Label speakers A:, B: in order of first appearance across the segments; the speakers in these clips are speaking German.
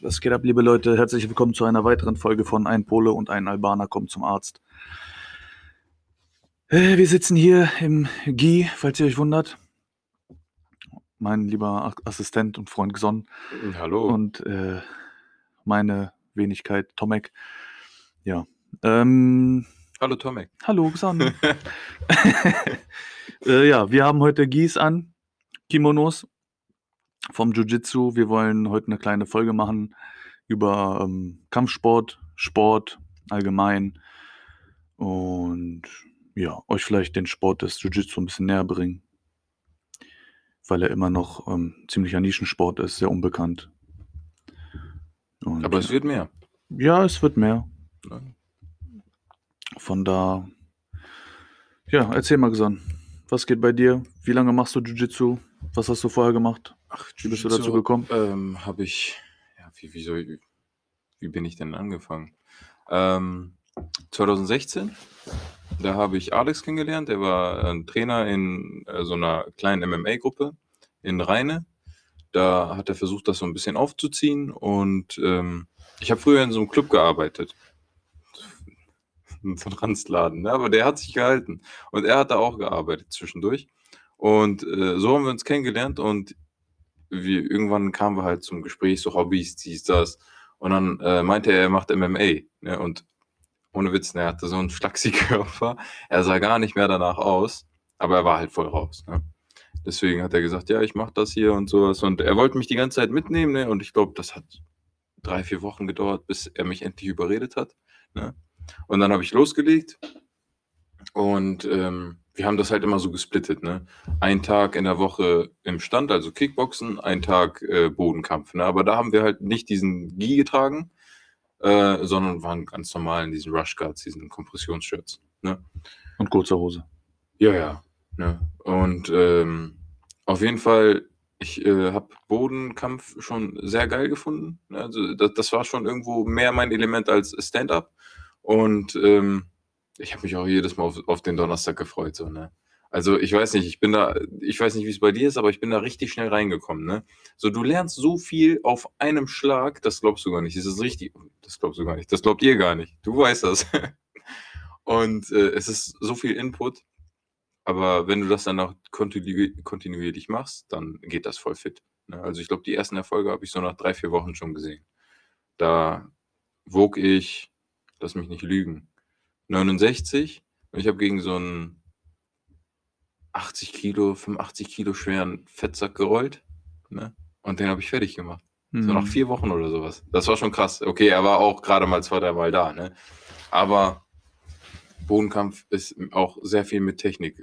A: Was geht ab, liebe Leute? Herzlich willkommen zu einer weiteren Folge von Ein Pole und ein Albaner kommt zum Arzt. Wir sitzen hier im GI, falls ihr euch wundert. Mein lieber Assistent und Freund Gson
B: Hallo.
A: und meine Wenigkeit Tomek. Ja.
B: Hallo Tomek.
A: Hallo Gson. Ja, wir haben heute Gis an, Kimonos vom Jiu-Jitsu. Wir wollen heute eine kleine Folge machen über Kampfsport, Sport allgemein und ja, euch vielleicht den Sport des Jiu-Jitsu ein bisschen näher bringen, weil er immer noch ziemlicher Nischensport ist, sehr unbekannt. Und,
B: Aber es wird mehr.
A: Ja, es wird mehr.
B: Ja.
A: Von da, ja, erzähl mal, Gson, was geht bei dir? Wie lange machst du Jiu-Jitsu? Was hast du vorher gemacht? Wie bist du dazu gekommen?
B: Habe ich, ja, wie bin ich denn angefangen? 2016, da habe ich Alex kennengelernt, der war ein Trainer in so einer kleinen MMA-Gruppe in Rheine. Da hat er versucht, das so ein bisschen aufzuziehen und ich habe früher in so einem Club gearbeitet. So ein Ranzladen, ne? Aber der hat sich gehalten und er hat da auch gearbeitet zwischendurch und so haben wir uns kennengelernt und irgendwann kamen wir halt zum Gespräch, so Hobbys, dies, das und dann meinte er macht MMA, ne? Und ohne Witz, ne, er hatte so einen Schlagsi-Körper, er sah gar nicht mehr danach aus, aber er war halt voll raus, ne? Deswegen hat er gesagt, ja, ich mache das hier und sowas und er wollte mich die ganze Zeit mitnehmen, ne? Und ich glaube, das hat 3-4 Wochen gedauert, bis er mich endlich überredet hat, ne? Und dann habe ich losgelegt und wir haben das halt immer so gesplittet, ne? Ein Tag in der Woche im Stand, also Kickboxen, ein Tag Bodenkampf, ne? Aber da haben wir halt nicht diesen Gi getragen, sondern waren ganz normal in diesen Rushguards, diesen Kompressionsshirts, ne?
A: Und kurzer Hose.
B: Ja, ne? Und auf jeden Fall, ich habe Bodenkampf schon sehr geil gefunden, ne? Also das war schon irgendwo mehr mein Element als Stand-up und ich habe mich auch jedes Mal auf den Donnerstag gefreut, so, ne? Also ich weiß nicht, ich weiß nicht, wie es bei dir ist, aber ich bin da richtig schnell reingekommen, ne? So, du lernst so viel auf einem Schlag, das glaubst du gar nicht. Das ist richtig, das glaubst du gar nicht. Das glaubt ihr gar nicht. Du weißt das. Und es ist so viel Input, aber wenn du das dann auch kontinuierlich machst, dann geht das voll fit, ne? Also ich glaube, die ersten Erfolge habe ich so nach 3-4 Wochen schon gesehen. Da wog ich, lass mich nicht lügen, 69 und ich habe gegen so einen 80 Kilo, 85 Kilo schweren Fettsack gerollt, ne? Und den habe ich fertig gemacht. So nach 4 Wochen oder sowas. Das war schon krass. Okay, er war auch gerade mal 2-3 Mal da, ne? Aber Bodenkampf ist auch sehr viel mit Technik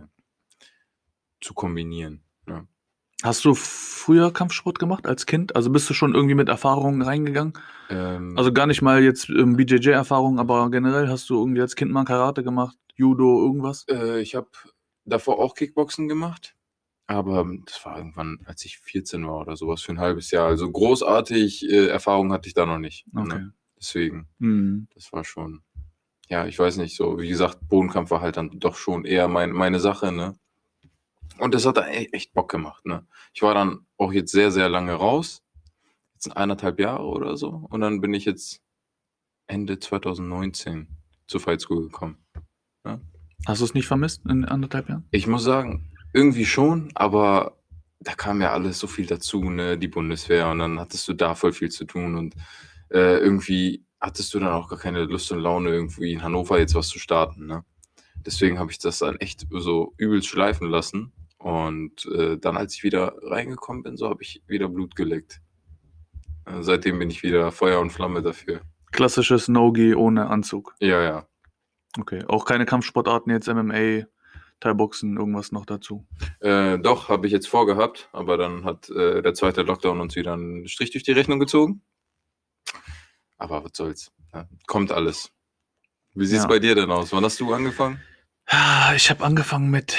B: zu kombinieren, ne?
A: Hast du früher Kampfsport gemacht als Kind? Also bist du schon irgendwie mit Erfahrungen reingegangen? Also gar nicht mal jetzt BJJ-Erfahrung, aber generell hast du irgendwie als Kind mal Karate gemacht, Judo, irgendwas?
B: Ich habe davor auch Kickboxen gemacht, aber das war irgendwann, als ich 14 war oder sowas, für ein halbes Jahr. Also großartig Erfahrung hatte ich da noch nicht,
A: Okay.
B: ne? Deswegen,
A: Mhm.
B: das war schon, ja, ich weiß nicht, so wie gesagt, Bodenkampf war halt dann doch schon eher meine Sache, ne? Und das hat dann echt Bock gemacht, ne? Ich war dann auch jetzt sehr, sehr lange raus, jetzt 1,5 Jahre oder so und dann bin ich jetzt Ende 2019 zur Fight School gekommen, ne?
A: Hast du es nicht vermisst in 1,5 Jahren?
B: Ich muss sagen, irgendwie schon, aber da kam ja alles so viel dazu, ne? Die Bundeswehr und dann hattest du da voll viel zu tun und irgendwie hattest du dann auch gar keine Lust und Laune, irgendwie in Hannover jetzt was zu starten, ne? Deswegen habe ich das dann echt so übelst schleifen lassen und dann, als ich wieder reingekommen bin, so habe ich wieder Blut geleckt. Seitdem bin ich wieder Feuer und Flamme dafür.
A: Klassisches No-Gi ohne Anzug.
B: Ja.
A: Okay, auch keine Kampfsportarten jetzt, MMA, Thai-Boxen, irgendwas noch dazu?
B: Doch, habe ich jetzt vorgehabt, aber dann hat der zweite Lockdown uns wieder einen Strich durch die Rechnung gezogen. Aber was soll's, ne? Kommt alles. Wie sieht's
A: Ja.
B: bei dir denn aus? Wann hast du angefangen?
A: Ich habe angefangen mit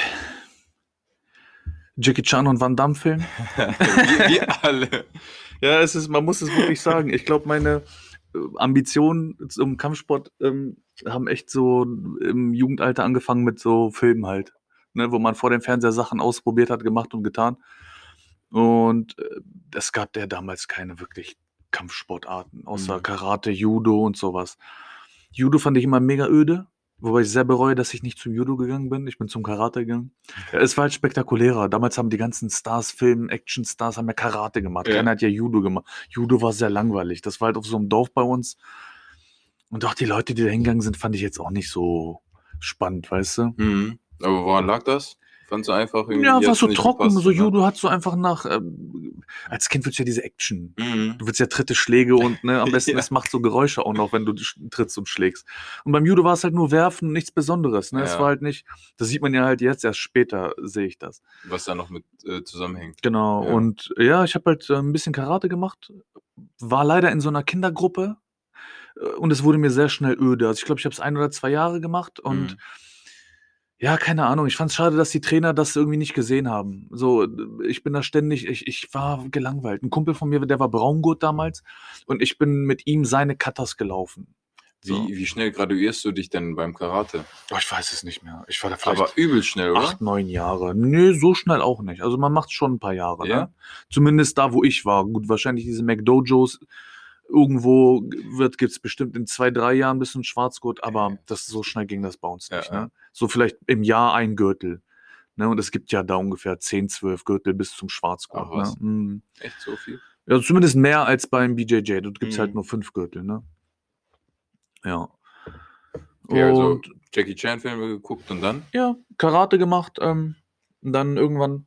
A: Jackie Chan und Van Damme-Filmen.
B: wie alle.
A: Ja, man muss es wirklich sagen. Ich glaube, meine Ambitionen zum Kampfsport haben echt so im Jugendalter angefangen mit so Filmen halt, ne, wo man vor dem Fernseher Sachen ausprobiert hat, gemacht und getan. Und es gab ja damals keine wirklich Kampfsportarten, außer Karate, Judo und sowas. Judo fand ich immer mega öde, wobei ich sehr bereue, dass ich nicht zum Judo gegangen bin. Ich bin zum Karate gegangen. Ja, es war halt spektakulärer. Damals haben die ganzen Stars, Action-Stars, haben ja Karate gemacht.
B: Ja.
A: Keiner hat ja Judo gemacht. Judo war sehr langweilig. Das war halt auf so einem Dorf bei uns. Und auch die Leute, die da hingegangen sind, fand ich jetzt auch nicht so spannend, weißt du?
B: Aber woran lag das? Fandst du einfach irgendwie
A: Ja, war
B: jetzt
A: so
B: nicht
A: trocken.
B: gepasst,
A: So
B: oder?
A: Judo hat so einfach nach. Als Kind willst du ja diese Action.
B: Mhm.
A: Du willst ja Tritte, Schläge und ne, am besten
B: Ja.
A: es macht so Geräusche auch noch, wenn du trittst und schlägst. Und beim Judo war es halt nur werfen, nichts Besonderes. Ne? Es
B: Ja.
A: war halt nicht. Das sieht man ja halt jetzt, erst später sehe ich das.
B: Was da noch mit zusammenhängt.
A: Genau.
B: Ja.
A: Und ja, ich habe halt ein bisschen Karate gemacht. War leider in so einer Kindergruppe. Und es wurde mir sehr schnell öde. Also ich glaube, ich habe es 1 oder 2 Jahre gemacht und ja, keine Ahnung. Ich fand es schade, dass die Trainer das irgendwie nicht gesehen haben. So, ich bin da ständig, ich war gelangweilt. Ein Kumpel von mir, der war Braungurt damals und ich bin mit ihm seine Katas gelaufen. So.
B: Wie schnell graduierst du dich denn beim Karate?
A: Oh, ich weiß es nicht mehr. Ich war da
B: Aber
A: vielleicht
B: übel schnell, oder?
A: 8, 9 Jahre. Nö, so schnell auch nicht. Also man macht schon ein paar Jahre.
B: Ja?
A: Ne? Zumindest da, wo ich war. Gut, wahrscheinlich diese McDojos. Irgendwo gibt es bestimmt in 2, 3 Jahren bis ein Schwarzgurt, aber so schnell ging das bei uns nicht.
B: Ja.
A: Ne? So vielleicht im Jahr ein Gürtel. Ne? Und es gibt ja da ungefähr 10, 12 Gürtel bis zum Schwarzgurt.
B: Ach was.
A: Ne?
B: Echt so viel?
A: Ja, zumindest mehr als beim BJJ. Dort gibt es halt nur 5 Gürtel. Ne? Ja.
B: Okay, also
A: Und
B: Jackie Chan-Filme geguckt und dann?
A: ja, Karate gemacht. Und dann irgendwann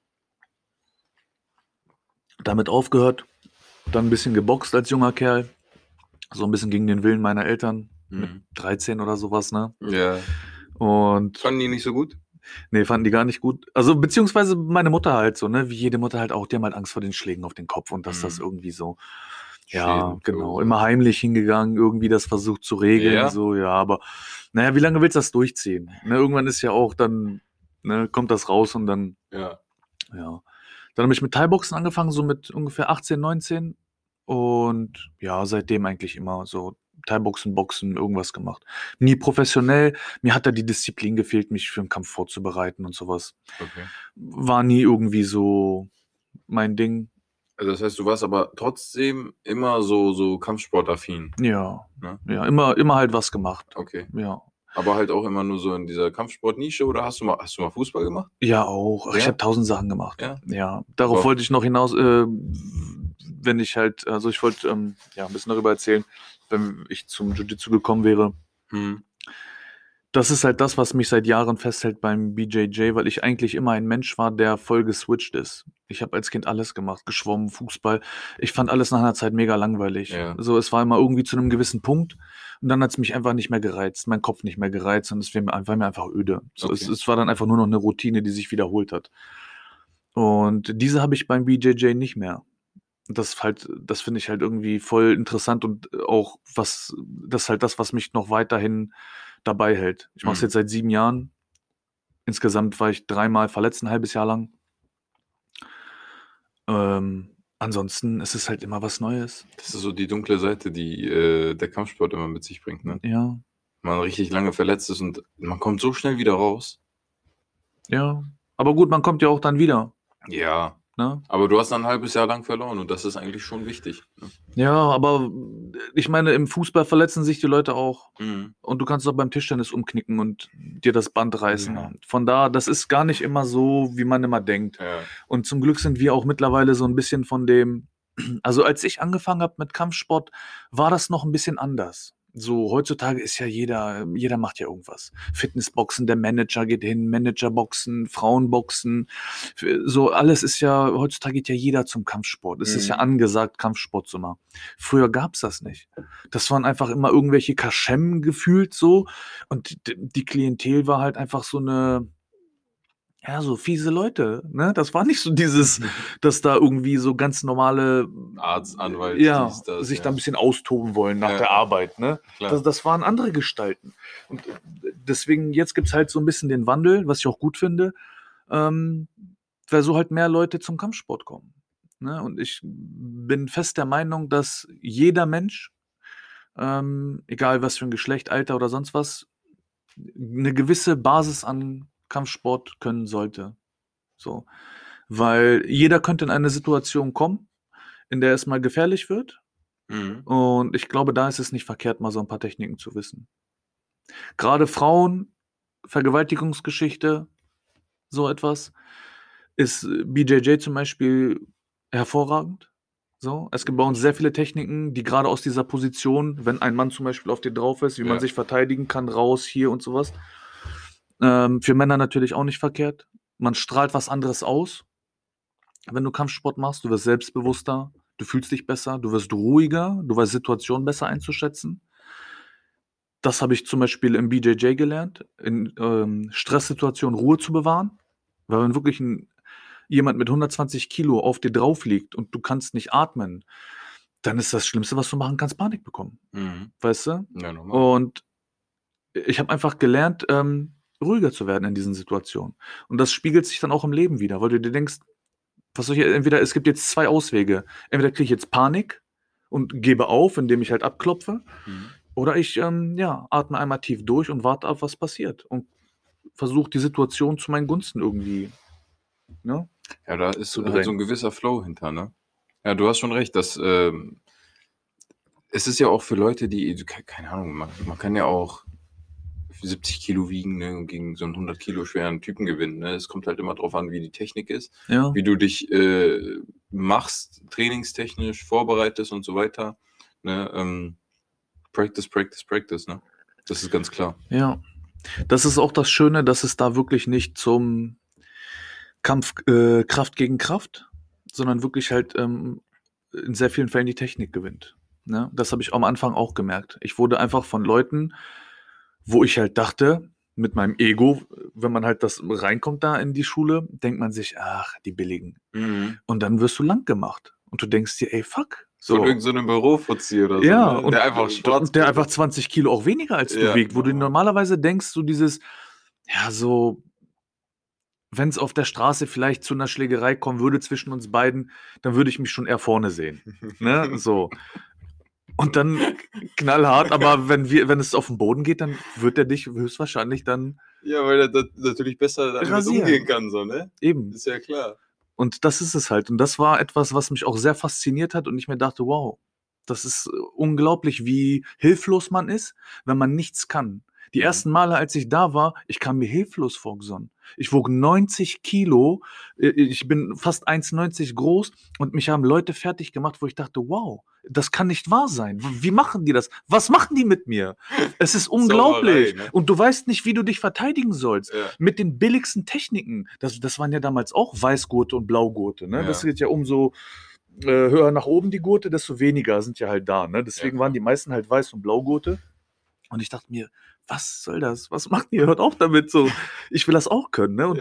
A: damit aufgehört. Dann ein bisschen geboxt als junger Kerl. So ein bisschen gegen den Willen meiner Eltern. Mit 13 oder sowas, ne?
B: Ja.
A: Und
B: Fanden die nicht so gut?
A: nee, fanden die gar nicht gut. Also, beziehungsweise meine Mutter halt so, ne? Wie jede Mutter halt auch, die haben halt Angst vor den Schlägen auf den Kopf und dass das irgendwie so, ja,
B: Schäden
A: genau,
B: verursacht.
A: immer heimlich hingegangen, irgendwie das versucht zu regeln,
B: Ja?
A: so, ja, aber naja, wie lange willst du das durchziehen? Ne? Irgendwann ist ja auch dann, ne, kommt das raus und dann,
B: Ja.
A: ja. Dann habe ich mit Thai-Boxen angefangen, so mit ungefähr 18, 19 und ja, seitdem eigentlich immer so Thai-Boxen, Boxen, irgendwas gemacht. Nie professionell. Mir hat da die Disziplin gefehlt, mich für einen Kampf vorzubereiten und sowas.
B: Okay.
A: War nie irgendwie so mein Ding.
B: Also das heißt, du warst aber trotzdem immer so kampfsportaffin.
A: Ja,
B: Ne?
A: ja, immer halt was gemacht.
B: Okay.
A: Ja.
B: Aber halt auch immer nur so in dieser Kampfsportnische oder hast du mal Fußball gemacht?
A: Ja, auch. Ach, ich
B: Ja?
A: habe 1000 Sachen gemacht.
B: Ja?
A: Ja, darauf
B: Wow.
A: wollte ich noch hinaus, wenn ich halt, also ich wollte ja ein bisschen darüber erzählen, wenn ich zum Jiu-Jitsu gekommen wäre. Das ist halt das, was mich seit Jahren festhält beim BJJ, weil ich eigentlich immer ein Mensch war, der voll geswitcht ist. Ich habe als Kind alles gemacht, geschwommen, Fußball. Ich fand alles nach einer Zeit mega langweilig.
B: Ja.
A: So, es war immer irgendwie zu einem gewissen Punkt und dann hat es mich einfach nicht mehr gereizt, mein Kopf nicht mehr gereizt und es war mir einfach öde. So,
B: Okay.
A: es war dann einfach nur noch eine Routine, die sich wiederholt hat. Und diese habe ich beim BJJ nicht mehr. Das finde ich halt irgendwie voll interessant und auch das ist halt das, was mich noch weiterhin dabei hält. Ich mache es jetzt seit 7 Jahren. Insgesamt war ich 3-mal verletzt, ein halbes Jahr lang. Ansonsten ist es halt immer was Neues.
B: Das ist so die dunkle Seite, die der Kampfsport immer mit sich bringt, ne?
A: Ja,
B: Man richtig lange verletzt ist und man kommt so schnell wieder raus.
A: ja. Aber gut, man kommt ja auch dann wieder.
B: Ja.
A: Ne?
B: Aber du hast dann ein halbes Jahr lang verloren und das ist eigentlich schon wichtig. Ne?
A: Ja, aber ich meine, im Fußball verletzen sich die Leute auch.
B: Mhm.
A: Und du kannst auch beim Tischtennis umknicken und dir das Band reißen.
B: Ja.
A: Von da, das ist gar nicht immer so, wie man immer denkt.
B: Ja.
A: Und zum Glück sind wir auch mittlerweile so ein bisschen von dem, also als ich angefangen habe mit Kampfsport, war das noch ein bisschen anders. So, heutzutage ist ja jeder macht ja irgendwas. Fitnessboxen, der Manager geht hin, Managerboxen, Frauenboxen, so alles ist ja, heutzutage geht ja jeder zum Kampfsport. Es ist ja angesagt, Kampfsport zu machen. Früher gab's das nicht. Das waren einfach immer irgendwelche Kaschemmen gefühlt so und die Klientel war halt einfach so eine, ja, so fiese Leute, ne? Das war nicht so dieses, dass da irgendwie so ganz normale
B: Arzt, Anwalt,
A: ja,
B: dies, das,
A: sich
B: ja.
A: da ein bisschen austoben wollen nach
B: Ja.
A: der Arbeit, ne?
B: Klar.
A: Das waren andere Gestalten. Und deswegen, jetzt gibt's halt so ein bisschen den Wandel, was ich auch gut finde, weil so halt mehr Leute zum Kampfsport kommen. Ne? Und ich bin fest der Meinung, dass jeder Mensch, egal was für ein Geschlecht, Alter oder sonst was, eine gewisse Basis an Kampfsport können sollte. So. Weil jeder könnte in eine Situation kommen, in der es mal gefährlich wird. Und ich glaube, da ist es nicht verkehrt, mal so ein paar Techniken zu wissen. Gerade Frauen, Vergewaltigungsgeschichte, so etwas, ist BJJ zum Beispiel hervorragend. So, es gibt bei uns sehr viele Techniken, die gerade aus dieser Position, wenn ein Mann zum Beispiel auf dir drauf ist, wie man
B: Ja.
A: sich verteidigen kann, raus, hier und sowas. Für Männer natürlich auch nicht verkehrt. Man strahlt was anderes aus, wenn du Kampfsport machst. Du wirst selbstbewusster, du fühlst dich besser, du wirst ruhiger, du weißt Situationen besser einzuschätzen. Das habe ich zum Beispiel im BJJ gelernt, in Stresssituationen Ruhe zu bewahren. Weil wenn wirklich jemand mit 120 Kilo auf dir drauf liegt und du kannst nicht atmen, dann ist das Schlimmste, was du machen kannst, Panik bekommen. Weißt du?
B: Ja, normal.
A: Und ich habe einfach gelernt, ruhiger zu werden in diesen Situationen. Und das spiegelt sich dann auch im Leben wieder, weil du dir denkst, was soll ich, entweder es gibt jetzt zwei Auswege. Entweder kriege ich jetzt Panik und gebe auf, indem ich halt abklopfe, oder ich atme einmal tief durch und warte ab, was passiert. Und versuche die Situation zu meinen Gunsten irgendwie, ne?
B: Ja, da ist
A: zu
B: halt so
A: drehen.
B: ein gewisser Flow hinter, ne? Ja, du hast schon recht, dass es ist ja auch für Leute, die, keine Ahnung, man kann ja auch 70 Kilo wiegen, ne, und gegen so einen 100 Kilo schweren Typen gewinnen. Ne? Es kommt halt immer drauf an, wie die Technik ist,
A: Ja.
B: wie du dich machst, trainingstechnisch, vorbereitest und so weiter. Ne? Practice, practice, practice, ne? Das ist ganz klar.
A: Ja. Das ist auch das Schöne, dass es da wirklich nicht zum Kampf Kraft gegen Kraft, sondern wirklich halt in sehr vielen Fällen die Technik gewinnt. Ne? Das habe ich am Anfang auch gemerkt. Ich wurde einfach von Leuten, wo ich halt dachte, mit meinem Ego, wenn man halt das reinkommt da in die Schule, denkt man sich, ach, die billigen. Und dann wirst du lang gemacht. Und du denkst dir, ey, fuck.
B: Von
A: So.
B: irgendeinem Bürofuzzi oder
A: Ja,
B: so, ne?
A: und
B: Der einfach schwarz
A: der einfach 20 Kilo auch weniger als du
B: Ja.
A: wiegt, wo du normalerweise denkst, so dieses, ja, so, wenn es auf der Straße vielleicht zu einer Schlägerei kommen würde zwischen uns beiden, dann würde ich mich schon eher vorne sehen. Ne? So. Und dann knallhart, aber wenn es auf den Boden geht, dann wird er dich höchstwahrscheinlich dann
B: Ja, weil er natürlich besser damit
A: rasieren.
B: umgehen kann, so, ne?
A: Eben.
B: Ist ja klar.
A: Und das ist es halt. Und das war etwas, was mich auch sehr fasziniert hat und ich mir dachte, wow, das ist unglaublich, wie hilflos man ist, wenn man nichts kann. Die ersten Male, als ich da war, ich kam mir hilflos vor, Xon. Ich wog 90 Kilo, ich bin fast 1,90 groß und mich haben Leute fertig gemacht, wo ich dachte, wow, das kann nicht wahr sein. Wie machen die das? Was machen die mit mir? Es ist unglaublich.
B: Sauerei, ne?
A: Und du weißt nicht, wie du dich verteidigen sollst.
B: Ja.
A: Mit den billigsten Techniken. Das waren ja damals auch Weißgurte und Blaugurte. Ne?
B: Ja.
A: Das geht ja umso höher nach oben die Gurte, desto weniger sind ja halt da. Ne? Deswegen waren die meisten halt Weiß- und Blaugurte. Und ich dachte mir, was soll das? Was macht ihr? Hört auf damit. So, ich will das auch können. Ne? Und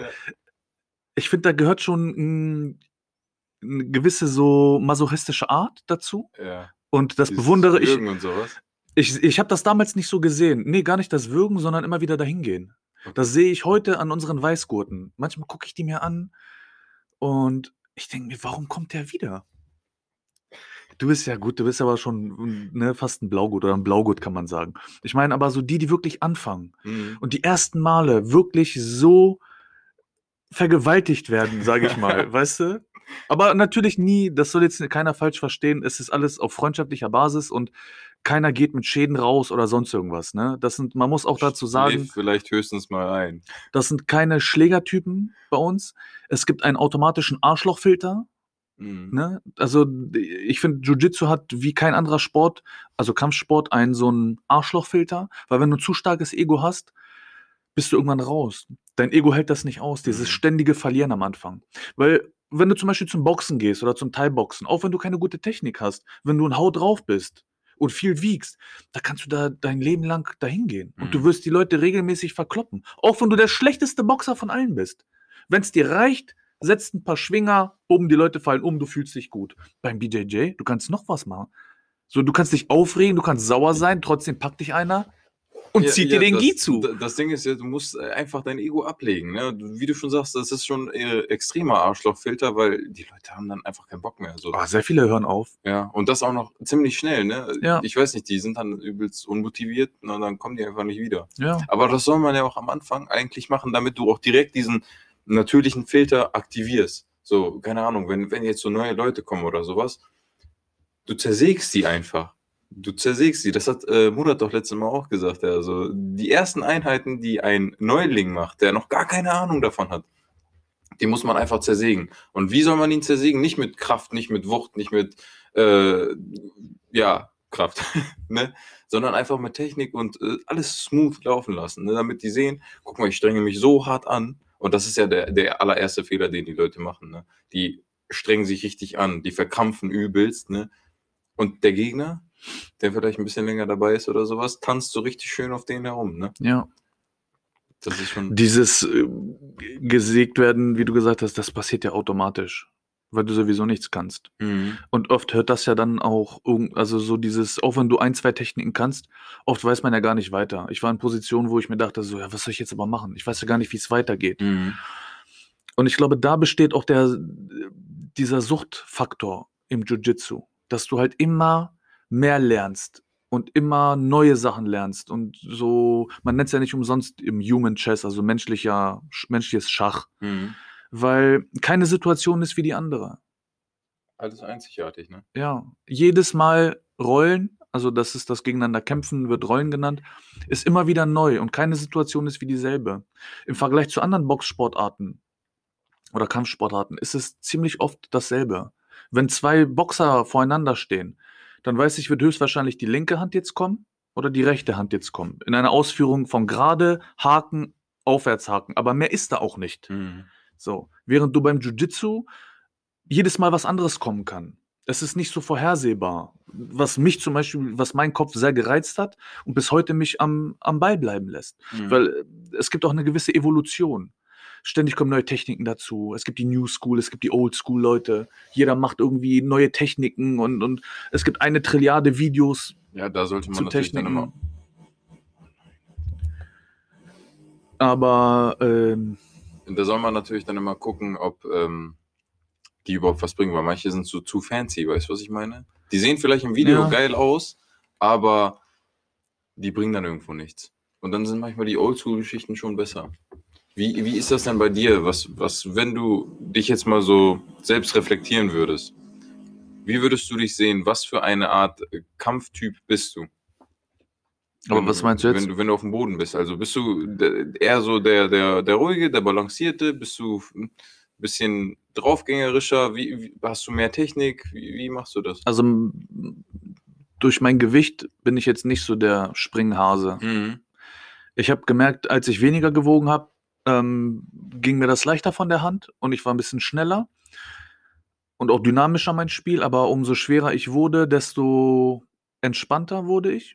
A: ich finde, da gehört schon eine gewisse so masochistische Art dazu.
B: Ja.
A: Und das
B: Dieses
A: bewundere ich.
B: Würgen und sowas.
A: Ich habe das damals nicht so gesehen. Nee, gar nicht das Würgen, sondern immer wieder dahin gehen.
B: Okay.
A: Das sehe ich heute an unseren Weißgurten. Manchmal gucke ich die mir an und ich denke mir, warum kommt der wieder? Du bist ja gut, du bist aber schon fast ein Blaugurt oder ein Blaugurt, kann man sagen. Ich meine aber so die wirklich anfangen und die ersten Male wirklich so vergewaltigt werden, sage ich mal, weißt du? Aber natürlich nie, das soll jetzt keiner falsch verstehen, es ist alles auf freundschaftlicher Basis und keiner geht mit Schäden raus oder sonst irgendwas, ne? Man muss auch dazu sagen,
B: Schläft vielleicht höchstens mal ein.
A: das sind keine Schlägertypen bei uns. Es gibt einen automatischen Arschlochfilter. Ne? Also ich finde, Jiu-Jitsu hat wie kein anderer Sport, also Kampfsport, so einen Arschlochfilter, weil wenn du ein zu starkes Ego hast, bist du irgendwann raus. Dein Ego hält das nicht aus, dieses ständige Verlieren am Anfang. Weil wenn du zum Beispiel zum Boxen gehst oder zum Thai-Boxen, auch wenn du keine gute Technik hast, wenn du ein Hau drauf bist und viel wiegst, da kannst du da dein Leben lang dahin gehen. Und du wirst die Leute regelmäßig verkloppen. Auch wenn du der schlechteste Boxer von allen bist. Wenn es dir reicht, setzt ein paar Schwinger, die Leute fallen um, du fühlst dich gut. Beim BJJ, du kannst noch was machen. So, du kannst dich aufregen, du kannst sauer sein, trotzdem packt dich einer und zieht dir den Gi zu.
B: Das Ding ist ja, du musst einfach dein Ego ablegen. Ne? Wie du schon sagst, das ist schon extremer Arschlochfilter, weil die Leute haben dann einfach keinen Bock mehr. So.
A: Sehr viele hören auf.
B: Ja, und das auch noch ziemlich schnell. Ne?
A: Ja.
B: Ich weiß nicht, die sind dann übelst unmotiviert und dann kommen die einfach nicht wieder.
A: Ja.
B: Aber das soll man ja auch am Anfang eigentlich machen, damit du auch direkt diesen natürlichen Filter aktivierst. So, keine Ahnung, wenn jetzt so neue Leute kommen oder sowas, du zersägst die einfach. Du zersägst die. Das hat Murat doch letztes Mal auch gesagt. Also die ersten Einheiten, die ein Neuling macht, der noch gar keine Ahnung davon hat, die muss man einfach zersägen. Und wie soll man ihn zersägen? Nicht mit Kraft, nicht mit Wucht, nicht mit Kraft, ne? Sondern einfach mit Technik und alles smooth laufen lassen, ne? Damit die sehen, guck mal, ich strenge mich so hart an. Und das ist ja der allererste Fehler, den die Leute machen, ne? Die strengen sich richtig an, die verkrampfen übelst, ne? Und der Gegner, der vielleicht ein bisschen länger dabei ist oder sowas, tanzt so richtig schön auf denen herum, ne?
A: Ja.
B: Das ist schon.
A: Dieses gesägt werden, wie du gesagt hast, das passiert ja automatisch, weil du sowieso nichts kannst. Und oft hört das ja dann auch, also so dieses, auch wenn du 1, 2 Techniken kannst, oft weiß man ja gar nicht weiter. Ich war in Positionen, wo ich mir dachte, so, ja, was soll ich jetzt aber machen? Ich weiß ja gar nicht, wie es weitergeht. Und ich glaube, da besteht auch dieser Suchtfaktor im Jiu-Jitsu, dass du halt immer mehr lernst und immer neue Sachen lernst. Und so, man nennt es ja nicht umsonst im Human Chess, also menschliches Schach, weil keine Situation ist wie die andere.
B: Alles einzigartig, ne?
A: Ja, jedes Mal Rollen, also das ist das Gegeneinander kämpfen, wird Rollen genannt, ist immer wieder neu und keine Situation ist wie dieselbe. Im Vergleich zu anderen Boxsportarten oder Kampfsportarten ist es ziemlich oft dasselbe. Wenn 2 Boxer voreinander stehen, dann weiß ich, wird höchstwahrscheinlich die linke Hand jetzt kommen oder die rechte Hand jetzt kommen. In einer Ausführung von gerade, Haken, Aufwärtshaken. Aber mehr ist da auch nicht. So, während du beim Jiu-Jitsu jedes Mal was anderes kommen kann. Es ist nicht so vorhersehbar. Was mich zum Beispiel, was meinen Kopf sehr gereizt hat und bis heute mich am Ball bleiben lässt. Weil es gibt auch eine gewisse Evolution. Ständig kommen neue Techniken dazu. Es gibt die New School, es gibt die Old School Leute. Jeder macht irgendwie neue Techniken und es gibt eine Trilliarde Videos.
B: Ja, da sollte man
A: zu
B: natürlich
A: Techniken.
B: dann immer.
A: Aber
B: Da soll man natürlich dann immer gucken, ob die überhaupt was bringen, weil manche sind so zu fancy, weißt du, was ich meine? Die sehen vielleicht im Video
A: Ja.
B: geil aus, aber die bringen dann irgendwo nichts. Und dann sind manchmal die Oldschool-Geschichten schon besser. Wie ist das denn bei dir? Was, wenn du dich jetzt mal so selbst reflektieren würdest, wie würdest du dich sehen? Was für eine Art Kampftyp bist du?
A: Aber was meinst du jetzt?
B: Wenn du auf dem Boden bist, also bist du eher so der Ruhige, der Balancierte? Bist du ein bisschen draufgängerischer? Wie hast du mehr Technik? Wie machst du das?
A: Also durch mein Gewicht bin ich jetzt nicht so der Springhase. Ich habe gemerkt, als ich weniger gewogen habe, ging mir das leichter von der Hand und ich war ein bisschen schneller und auch dynamischer mein Spiel, aber umso schwerer ich wurde, desto entspannter wurde ich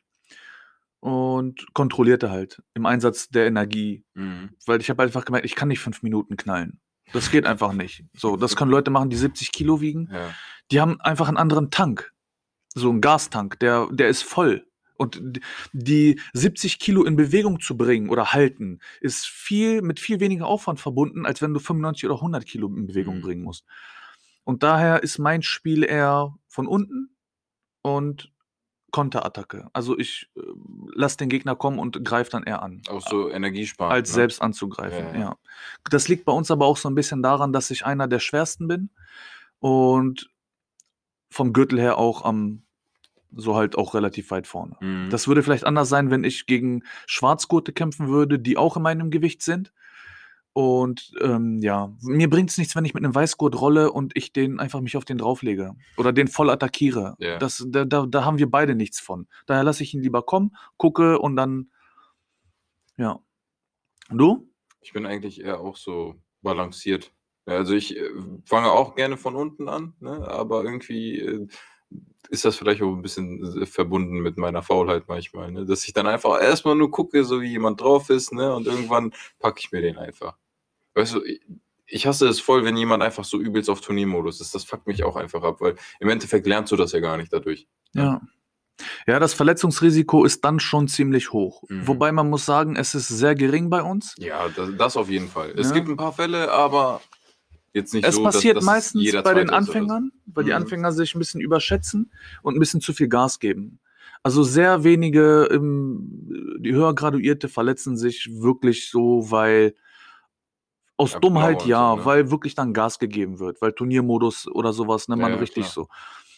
A: und kontrollierter halt im Einsatz der Energie, weil ich habe einfach gemerkt, ich kann nicht 5 Minuten knallen. Das geht einfach nicht. So, das können Leute machen, die 70 Kilo wiegen.
B: Ja.
A: Die haben einfach einen anderen Tank, so einen Gastank, der ist voll. Und die 70 Kilo in Bewegung zu bringen oder halten, ist mit viel weniger Aufwand verbunden, als wenn du 95 oder 100 Kilo in Bewegung bringen musst. Und daher ist mein Spiel eher von unten und Konterattacke. Also ich lasse den Gegner kommen und greife dann eher an.
B: Auch so Energiesparen.
A: Als
B: ne?
A: selbst anzugreifen,
B: Ja.
A: ja. Das liegt bei uns aber auch so ein bisschen daran, dass ich einer der schwersten bin und vom Gürtel her auch so halt auch relativ weit vorne. Das würde vielleicht anders sein, wenn ich gegen Schwarzgurte kämpfen würde, die auch in meinem Gewicht sind. Und ja, mir bringt es nichts, wenn ich mit einem Weißgurt rolle und ich mich auf den drauflege oder den voll attackiere.
B: Ja.
A: Da haben wir beide nichts von. Daher lasse ich ihn lieber kommen, gucke und dann, ja. Und du?
B: Ich bin eigentlich eher auch so balanciert. Ja, also ich fange auch gerne von unten an, ne? Aber irgendwie ist das vielleicht auch ein bisschen verbunden mit meiner Faulheit manchmal, ne? Dass ich dann einfach erstmal nur gucke, so wie jemand drauf ist, ne? Und irgendwann packe ich mir den einfach. Weißt du, ich hasse es voll, wenn jemand einfach so übelst auf Turniermodus ist. Das fuckt mich auch einfach ab, weil im Endeffekt lernst du das ja gar nicht dadurch.
A: Ja. Ja, das Verletzungsrisiko ist dann schon ziemlich hoch. Wobei man muss sagen, es ist sehr gering bei uns.
B: Ja, das auf jeden Fall. Es
A: Ja.
B: gibt ein paar Fälle, aber jetzt nicht
A: Es
B: so,
A: passiert
B: dass
A: meistens
B: jeder
A: bei den
B: Zweite ist oder so.
A: Anfängern, weil die Anfänger sich ein bisschen überschätzen und ein bisschen zu viel Gas geben. Also sehr wenige, die höher Graduierte verletzen sich wirklich so, weil aus
B: Ja,
A: Dummheit
B: blau und
A: ja,
B: so, ne?
A: weil wirklich dann Gas gegeben wird, weil Turniermodus oder sowas, ne, man
B: Ja,
A: richtig
B: klar.
A: so.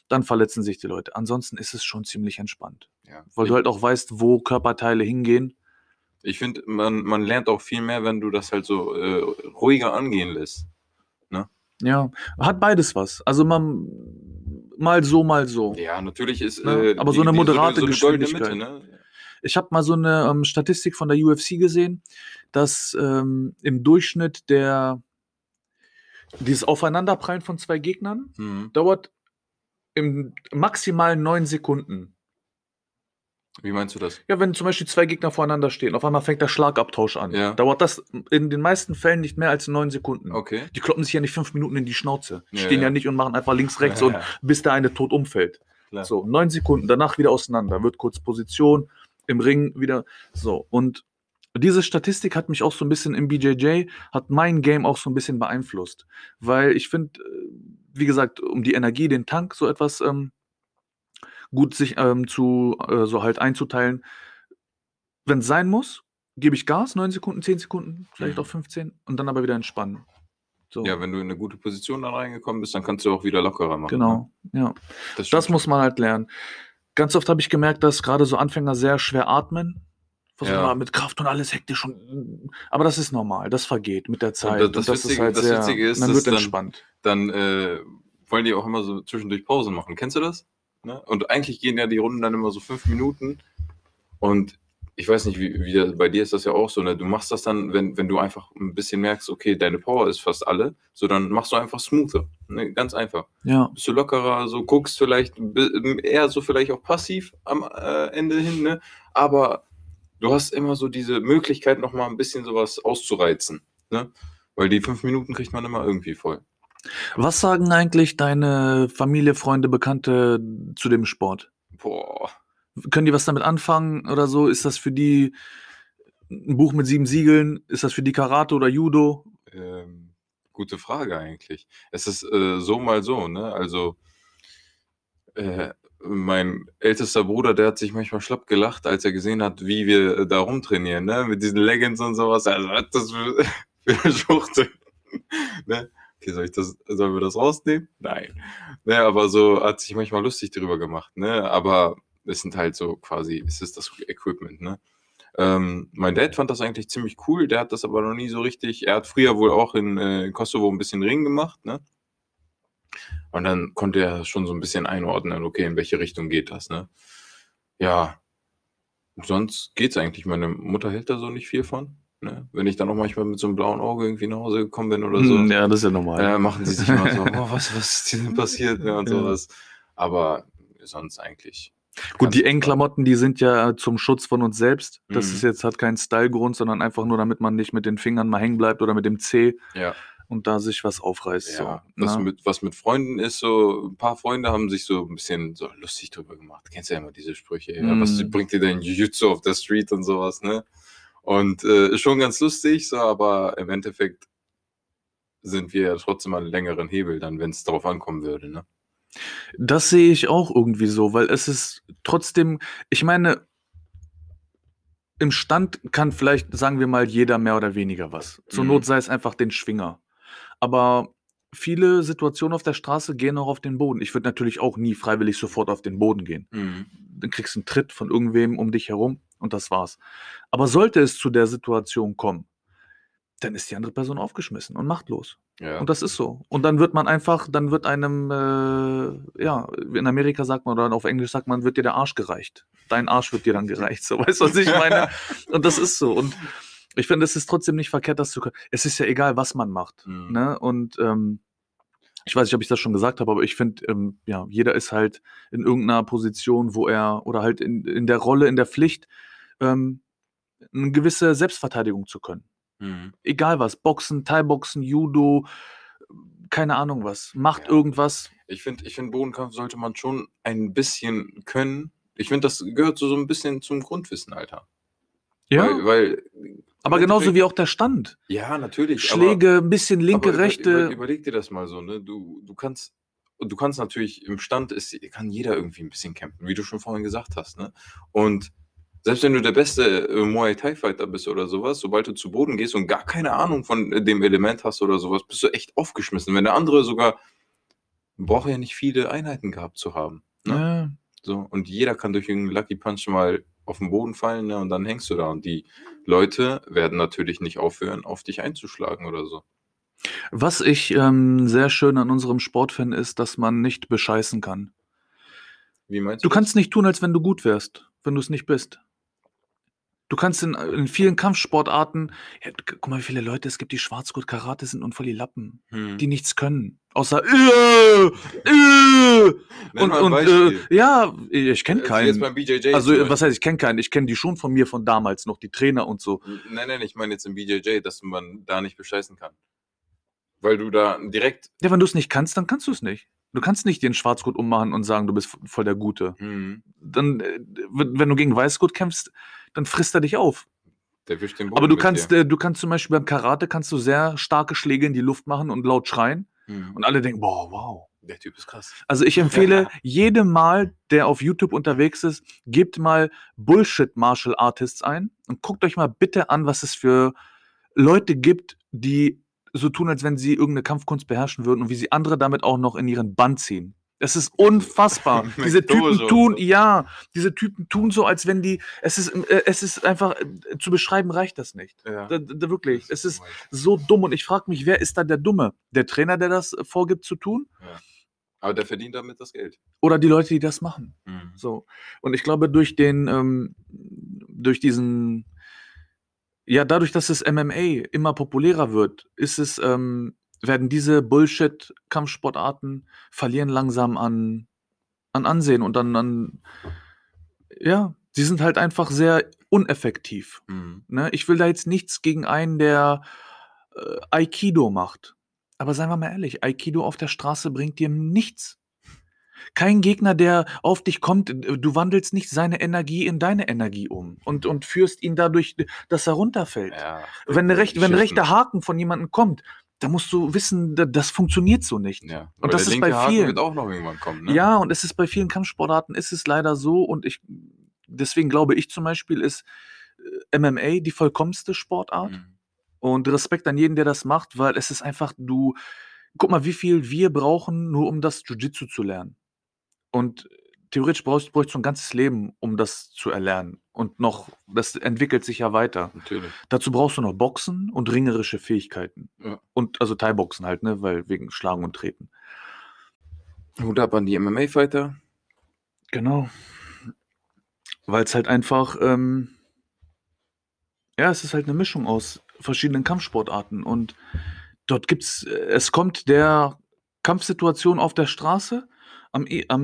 A: dann verletzen sich die Leute. Ansonsten ist es schon ziemlich entspannt.
B: Ja.
A: Weil du halt auch weißt, wo Körperteile hingehen.
B: Ich finde, man lernt auch viel mehr, wenn du das halt so ruhiger angehen lässt. Ne?
A: Ja, hat beides was. Also man mal so, mal so.
B: Ja, natürlich ist
A: Ne? Aber so eine moderate
B: so eine goldene
A: Geschwindigkeit.
B: Mitte, ne?
A: Ich habe mal so eine Statistik von der UFC gesehen, dass im Durchschnitt dieses Aufeinanderprallen von zwei Gegnern dauert im maximal 9 Sekunden.
B: Wie meinst du das?
A: Ja, wenn zum Beispiel zwei Gegner voreinander stehen, auf einmal fängt der Schlagabtausch an.
B: Ja.
A: Dauert das in den meisten Fällen nicht mehr als 9 Sekunden.
B: Okay.
A: Die kloppen sich ja nicht 5 Minuten in die Schnauze. Die
B: Ja,
A: stehen ja
B: ja.
A: nicht und machen einfach links, rechts
B: Ja,
A: und
B: ja.
A: bis der eine tot umfällt.
B: Klar.
A: So, 9 Sekunden, danach wieder auseinander, wird kurz Position, im Ring wieder. So, und diese Statistik hat mich auch so ein bisschen im BJJ, hat mein Game auch so ein bisschen beeinflusst. Weil ich finde, wie gesagt, um die Energie, den Tank so etwas gut sich so halt einzuteilen. Wenn es sein muss, gebe ich Gas, 9 Sekunden, 10 Sekunden, vielleicht auch 15 und dann aber wieder entspannen. So.
B: Ja, wenn du in eine gute Position dann reingekommen bist, dann kannst du auch wieder lockerer machen.
A: Genau,
B: ne?
A: ja.
B: Das
A: Das muss man halt lernen. Ganz oft habe ich gemerkt, dass gerade so Anfänger sehr schwer atmen. Versuchen
B: Ja.
A: mal mit Kraft und alles hektisch und aber das ist normal, das vergeht mit der Zeit.
B: Und das Witzige ist,
A: man
B: dass
A: wird
B: dann-
A: entspannt.
B: Dann wollen die auch immer so zwischendurch Pause machen. Kennst du das? Ne? Und eigentlich gehen ja die Runden dann immer so 5 Minuten. Und ich weiß nicht, bei dir ist das ja auch so, ne? Du machst das dann, wenn du einfach ein bisschen merkst, okay, deine Power ist fast alle, so dann machst du einfach smoother. Ne? Ganz einfach.
A: Ja,
B: Bist du lockerer, so guckst vielleicht eher so vielleicht auch passiv am Ende hin, ne? Aber du hast immer so diese Möglichkeit, nochmal ein bisschen sowas auszureizen, ne? Weil die 5 Minuten kriegt man immer irgendwie voll.
A: was sagen eigentlich deine Familie, Freunde, Bekannte zu dem Sport?
B: Boah.
A: Können die was damit anfangen oder so? Ist das für die ein Buch mit 7 Siegeln? Ist das für die Karate oder Judo?
B: Gute Frage eigentlich. Es ist so mal so, ne? Also mein ältester Bruder, der hat sich manchmal schlapp gelacht, als er gesehen hat, wie wir da rumtrainieren, ne? Mit diesen Leggings und sowas. Also, was das für eine Schwuchtel. Ne? Okay, sollen wir das rausnehmen? Nein. Ne, aber so hat sich manchmal lustig drüber gemacht, ne? Aber es sind halt so quasi, es ist das Equipment, ne? Mein Dad fand das eigentlich ziemlich cool, der hat das aber noch nie so richtig. Er hat früher wohl auch in Kosovo ein bisschen Ring gemacht, ne? Und dann konnte er schon so ein bisschen einordnen, okay, in welche Richtung geht das, ne? Ja, sonst geht's eigentlich. Meine Mutter hält da so nicht viel von, ne? Wenn ich dann auch manchmal mit so einem blauen Auge irgendwie nach Hause gekommen bin oder so,
A: Ja, das ist ja normal.
B: machen sie sich immer so, oh, was ist denn passiert, ne? Und
A: Ja.
B: sowas. Aber sonst eigentlich.
A: Gut, die
B: ganz
A: engen
B: entspannt.
A: Klamotten, die sind ja zum Schutz von uns selbst. Das
B: Mhm.
A: ist jetzt, hat keinen Stylegrund, sondern einfach nur, damit man nicht mit den Fingern mal hängen bleibt oder mit dem Zeh
B: Ja.
A: und da sich was aufreißt.
B: Ja,
A: so, ne?
B: was mit Freunden ist, so ein paar Freunde haben sich so ein bisschen so lustig drüber gemacht. Kennst ja immer diese Sprüche, ja, was bringt dir dein Jiu-Jitsu auf der Street und sowas, ne? Und ist schon ganz lustig, so, aber im Endeffekt sind wir ja trotzdem an längeren Hebel dann, wenn es darauf ankommen würde, ne?
A: Das sehe ich auch irgendwie so, weil es ist trotzdem, ich meine, im Stand kann vielleicht, sagen wir mal, jeder mehr oder weniger was. Zur
B: Mhm.
A: Not sei es einfach den Schwinger. Aber viele Situationen auf der Straße gehen auch auf den Boden. Ich würde natürlich auch nie freiwillig sofort auf den Boden gehen.
B: Mhm.
A: Dann kriegst du einen Tritt von irgendwem um dich herum und das war's. Aber sollte es zu der Situation kommen, dann ist die andere Person aufgeschmissen und machtlos.
B: Ja.
A: Und das ist so. Und dann wird man einfach, dann wird einem, ja, in Amerika sagt man oder auf Englisch sagt man, wird dir der Arsch gereicht. Dein Arsch wird dir dann gereicht. So, weißt du, was ich meine? Und das ist so. Und ich finde, es ist trotzdem nicht verkehrt, das zu können. Es ist ja egal, was man macht.
B: Mhm.
A: Ne? Und ich weiß nicht, ob ich das schon gesagt habe, aber ich finde, ja, jeder ist halt in irgendeiner Position, wo er, oder halt in der Rolle, in der Pflicht, eine gewisse Selbstverteidigung zu können.
B: Mhm.
A: Egal was, Boxen, Thai-Boxen, Judo, keine Ahnung was, macht
B: Ja.
A: irgendwas.
B: Ich finde, Bodenkampf sollte man schon ein bisschen können. Ich finde, das gehört so ein bisschen zum Grundwissen, Alter.
A: Ja,
B: Weil
A: aber genauso wie auch der Stand.
B: ja, natürlich.
A: Schläge, ein bisschen linke,
B: aber
A: rechte.
B: überleg dir das mal so, ne? Du kannst natürlich im Stand kann jeder irgendwie ein bisschen kämpfen, wie du schon vorhin gesagt hast, ne? Und selbst wenn du der beste Muay Thai Fighter bist oder sowas, sobald du zu Boden gehst und gar keine Ahnung von dem Element hast oder sowas, bist du echt aufgeschmissen. Wenn der andere sogar braucht ja nicht viele Einheiten gehabt zu haben, ne?
A: Ja.
B: So, und jeder kann durch irgendeinen Lucky Punch mal auf den Boden fallen, ne, und dann hängst du da. Und die Leute werden natürlich nicht aufhören, auf dich einzuschlagen oder so.
A: Was ich sehr schön an unserem Sport finde, ist, dass man nicht bescheißen kann.
B: Wie meinst
A: Du
B: du das?
A: kannst nicht tun, als wenn du gut wärst, wenn du es nicht bist. Du kannst in vielen Kampfsportarten, ja, guck mal, wie viele Leute es gibt, die Schwarzgurt Karate sind und voll die Lappen, die nichts können, außer
B: Nenn mal ein Beispiel.
A: ja, ich kenne
B: Also jetzt
A: keinen.
B: beim BJJ
A: Also,
B: zum
A: was heißt, ich kenne keinen? Ich kenne die schon von mir von damals noch, die Trainer und so.
B: Nein, ich meine jetzt im BJJ, dass man da nicht bescheißen kann. Weil du da direkt.
A: Ja, wenn du es nicht kannst, dann kannst du es nicht. Du kannst nicht den Schwarzgurt ummachen und sagen, du bist voll der Gute. Dann, wenn du gegen Weißgurt kämpfst, dann frisst er dich auf.
B: Der wischt den Boden
A: Aber du
B: mit
A: kannst,
B: dir.
A: du kannst zum Beispiel beim Karate kannst du sehr starke Schläge in die Luft machen und laut schreien. Und alle denken, boah, wow.
B: Der Typ ist krass.
A: Also ich empfehle jedem Mal, der auf YouTube unterwegs ist, gebt mal Bullshit Martial Artists ein und guckt euch mal bitte an, was es für Leute gibt, die so tun, als wenn sie irgendeine Kampfkunst beherrschen würden und wie sie andere damit auch noch in ihren Bann ziehen. Das ist unfassbar. Diese Typen tun, ja, diese Typen tun so, als wenn die, es ist einfach, zu beschreiben reicht das nicht.
B: Ja.
A: Wirklich, es ist so dumm und ich frage mich, wer ist da der Dumme? Der Trainer, der das vorgibt zu tun?
B: Ja. Aber der verdient damit das Geld.
A: Oder die Leute, die das machen. So. Und ich glaube, durch diesen, ja, dadurch, dass das MMA immer populärer wird, werden diese Bullshit-Kampfsportarten verlieren langsam an Ansehen und ja, sie sind halt einfach sehr uneffektiv. Ne? Ich will da jetzt nichts gegen einen, der Aikido macht. Aber seien wir mal ehrlich, Aikido auf der Straße bringt dir nichts. Kein Gegner, der auf dich kommt, du wandelst nicht seine Energie in deine Energie um und führst ihn dadurch, dass er runterfällt.
B: Ja,
A: wenn ein rechter Haken von jemandem kommt, da musst du wissen, das funktioniert so nicht.
B: Ja,
A: und das
B: der
A: ist bei
B: linke Haken
A: vielen.
B: wird auch noch irgendwann kommen, ne?
A: Ja, und es ist bei vielen Kampfsportarten ist es leider so und deswegen glaube ich zum Beispiel, ist MMA die vollkommenste Sportart. Und Respekt an jeden, der das macht, weil es ist einfach, guck mal, wie viel wir brauchen, nur um das Jiu-Jitsu zu lernen. Und theoretisch bräuchst du ein ganzes Leben, um das zu erlernen. Und das entwickelt sich ja weiter.
B: Natürlich.
A: Dazu brauchst du noch Boxen und ringerische Fähigkeiten.
B: Ja.
A: Und also Thai-Boxen halt, ne, weil wegen Schlagen und Treten.
B: Hut ab an die MMA-Fighter.
A: Genau. Weil es halt einfach, ja, es ist halt eine Mischung aus verschiedenen Kampfsportarten. Und dort es kommt der Kampfsituation auf der Straße am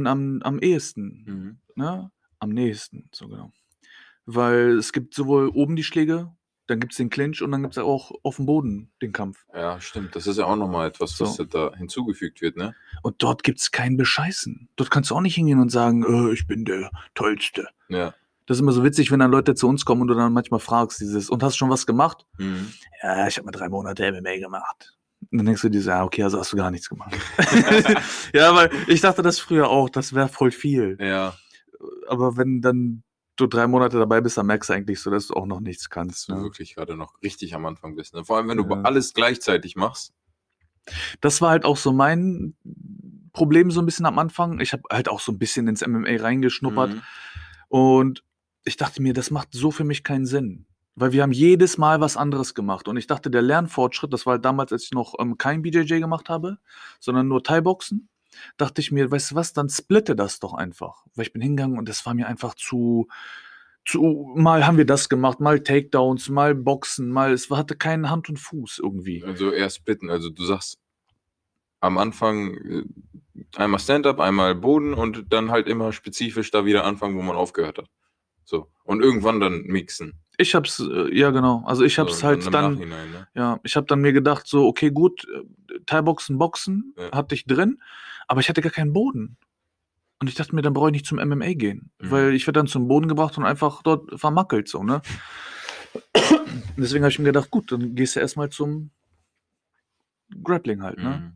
A: ehesten. Ne? Am nächsten, so genau. Weil es gibt sowohl oben die Schläge, dann gibt es den Clinch und dann gibt es auch auf dem Boden den Kampf.
B: Ja, stimmt. Das ist ja auch nochmal etwas, was da hinzugefügt wird, ne?
A: Und dort gibt es kein Bescheißen. Dort kannst du auch nicht hingehen und sagen, ich bin der Tollste.
B: Ja.
A: Das ist immer so witzig, wenn dann Leute zu uns kommen und du dann manchmal fragst, und hast du schon was gemacht? Ja, ich habe mal 3 Monate MMA gemacht. Und dann denkst du dir so, okay, also hast du gar nichts gemacht. Ja, weil ich dachte das früher auch, das wäre voll viel.
B: Ja.
A: Aber wenn dann du 3 Monate dabei bist, dann merkst du eigentlich so, dass du auch noch nichts kannst.
B: Dass du wirklich gerade noch richtig am Anfang bist. Ne? Vor allem, wenn du alles gleichzeitig machst.
A: Das war halt auch so mein Problem so ein bisschen am Anfang. Ich habe halt auch so ein bisschen ins MMA reingeschnuppert. Und ich dachte mir, das macht so für mich keinen Sinn. Weil wir haben jedes Mal was anderes gemacht. Und ich dachte, der Lernfortschritt, das war halt damals, als ich noch kein BJJ gemacht habe, sondern nur Thai-Boxen, dachte ich mir, weißt du was, dann splitte das doch einfach. Weil ich bin hingegangen und das war mir einfach mal haben wir das gemacht, mal Takedowns, mal Boxen, es hatte keinen Hand und Fuß irgendwie.
B: Also eher splitten. Also du sagst am Anfang einmal Stand-up, einmal Boden und dann halt immer spezifisch da wieder anfangen, wo man aufgehört hat. So. Und irgendwann dann mixen.
A: Ich hab's, ja genau, also ich hab's
B: so,
A: halt dann,
B: ne?
A: Ja, ich hab dann mir gedacht so, okay gut, Thai-Boxen, Boxen hatte ich drin, aber ich hatte gar keinen Boden. Und ich dachte mir, dann brauche ich nicht zum MMA gehen, weil ich werde dann zum Boden gebracht und einfach dort vermackelt so, ne? Deswegen habe ich mir gedacht, gut, dann gehst du erstmal zum Grappling halt, ne?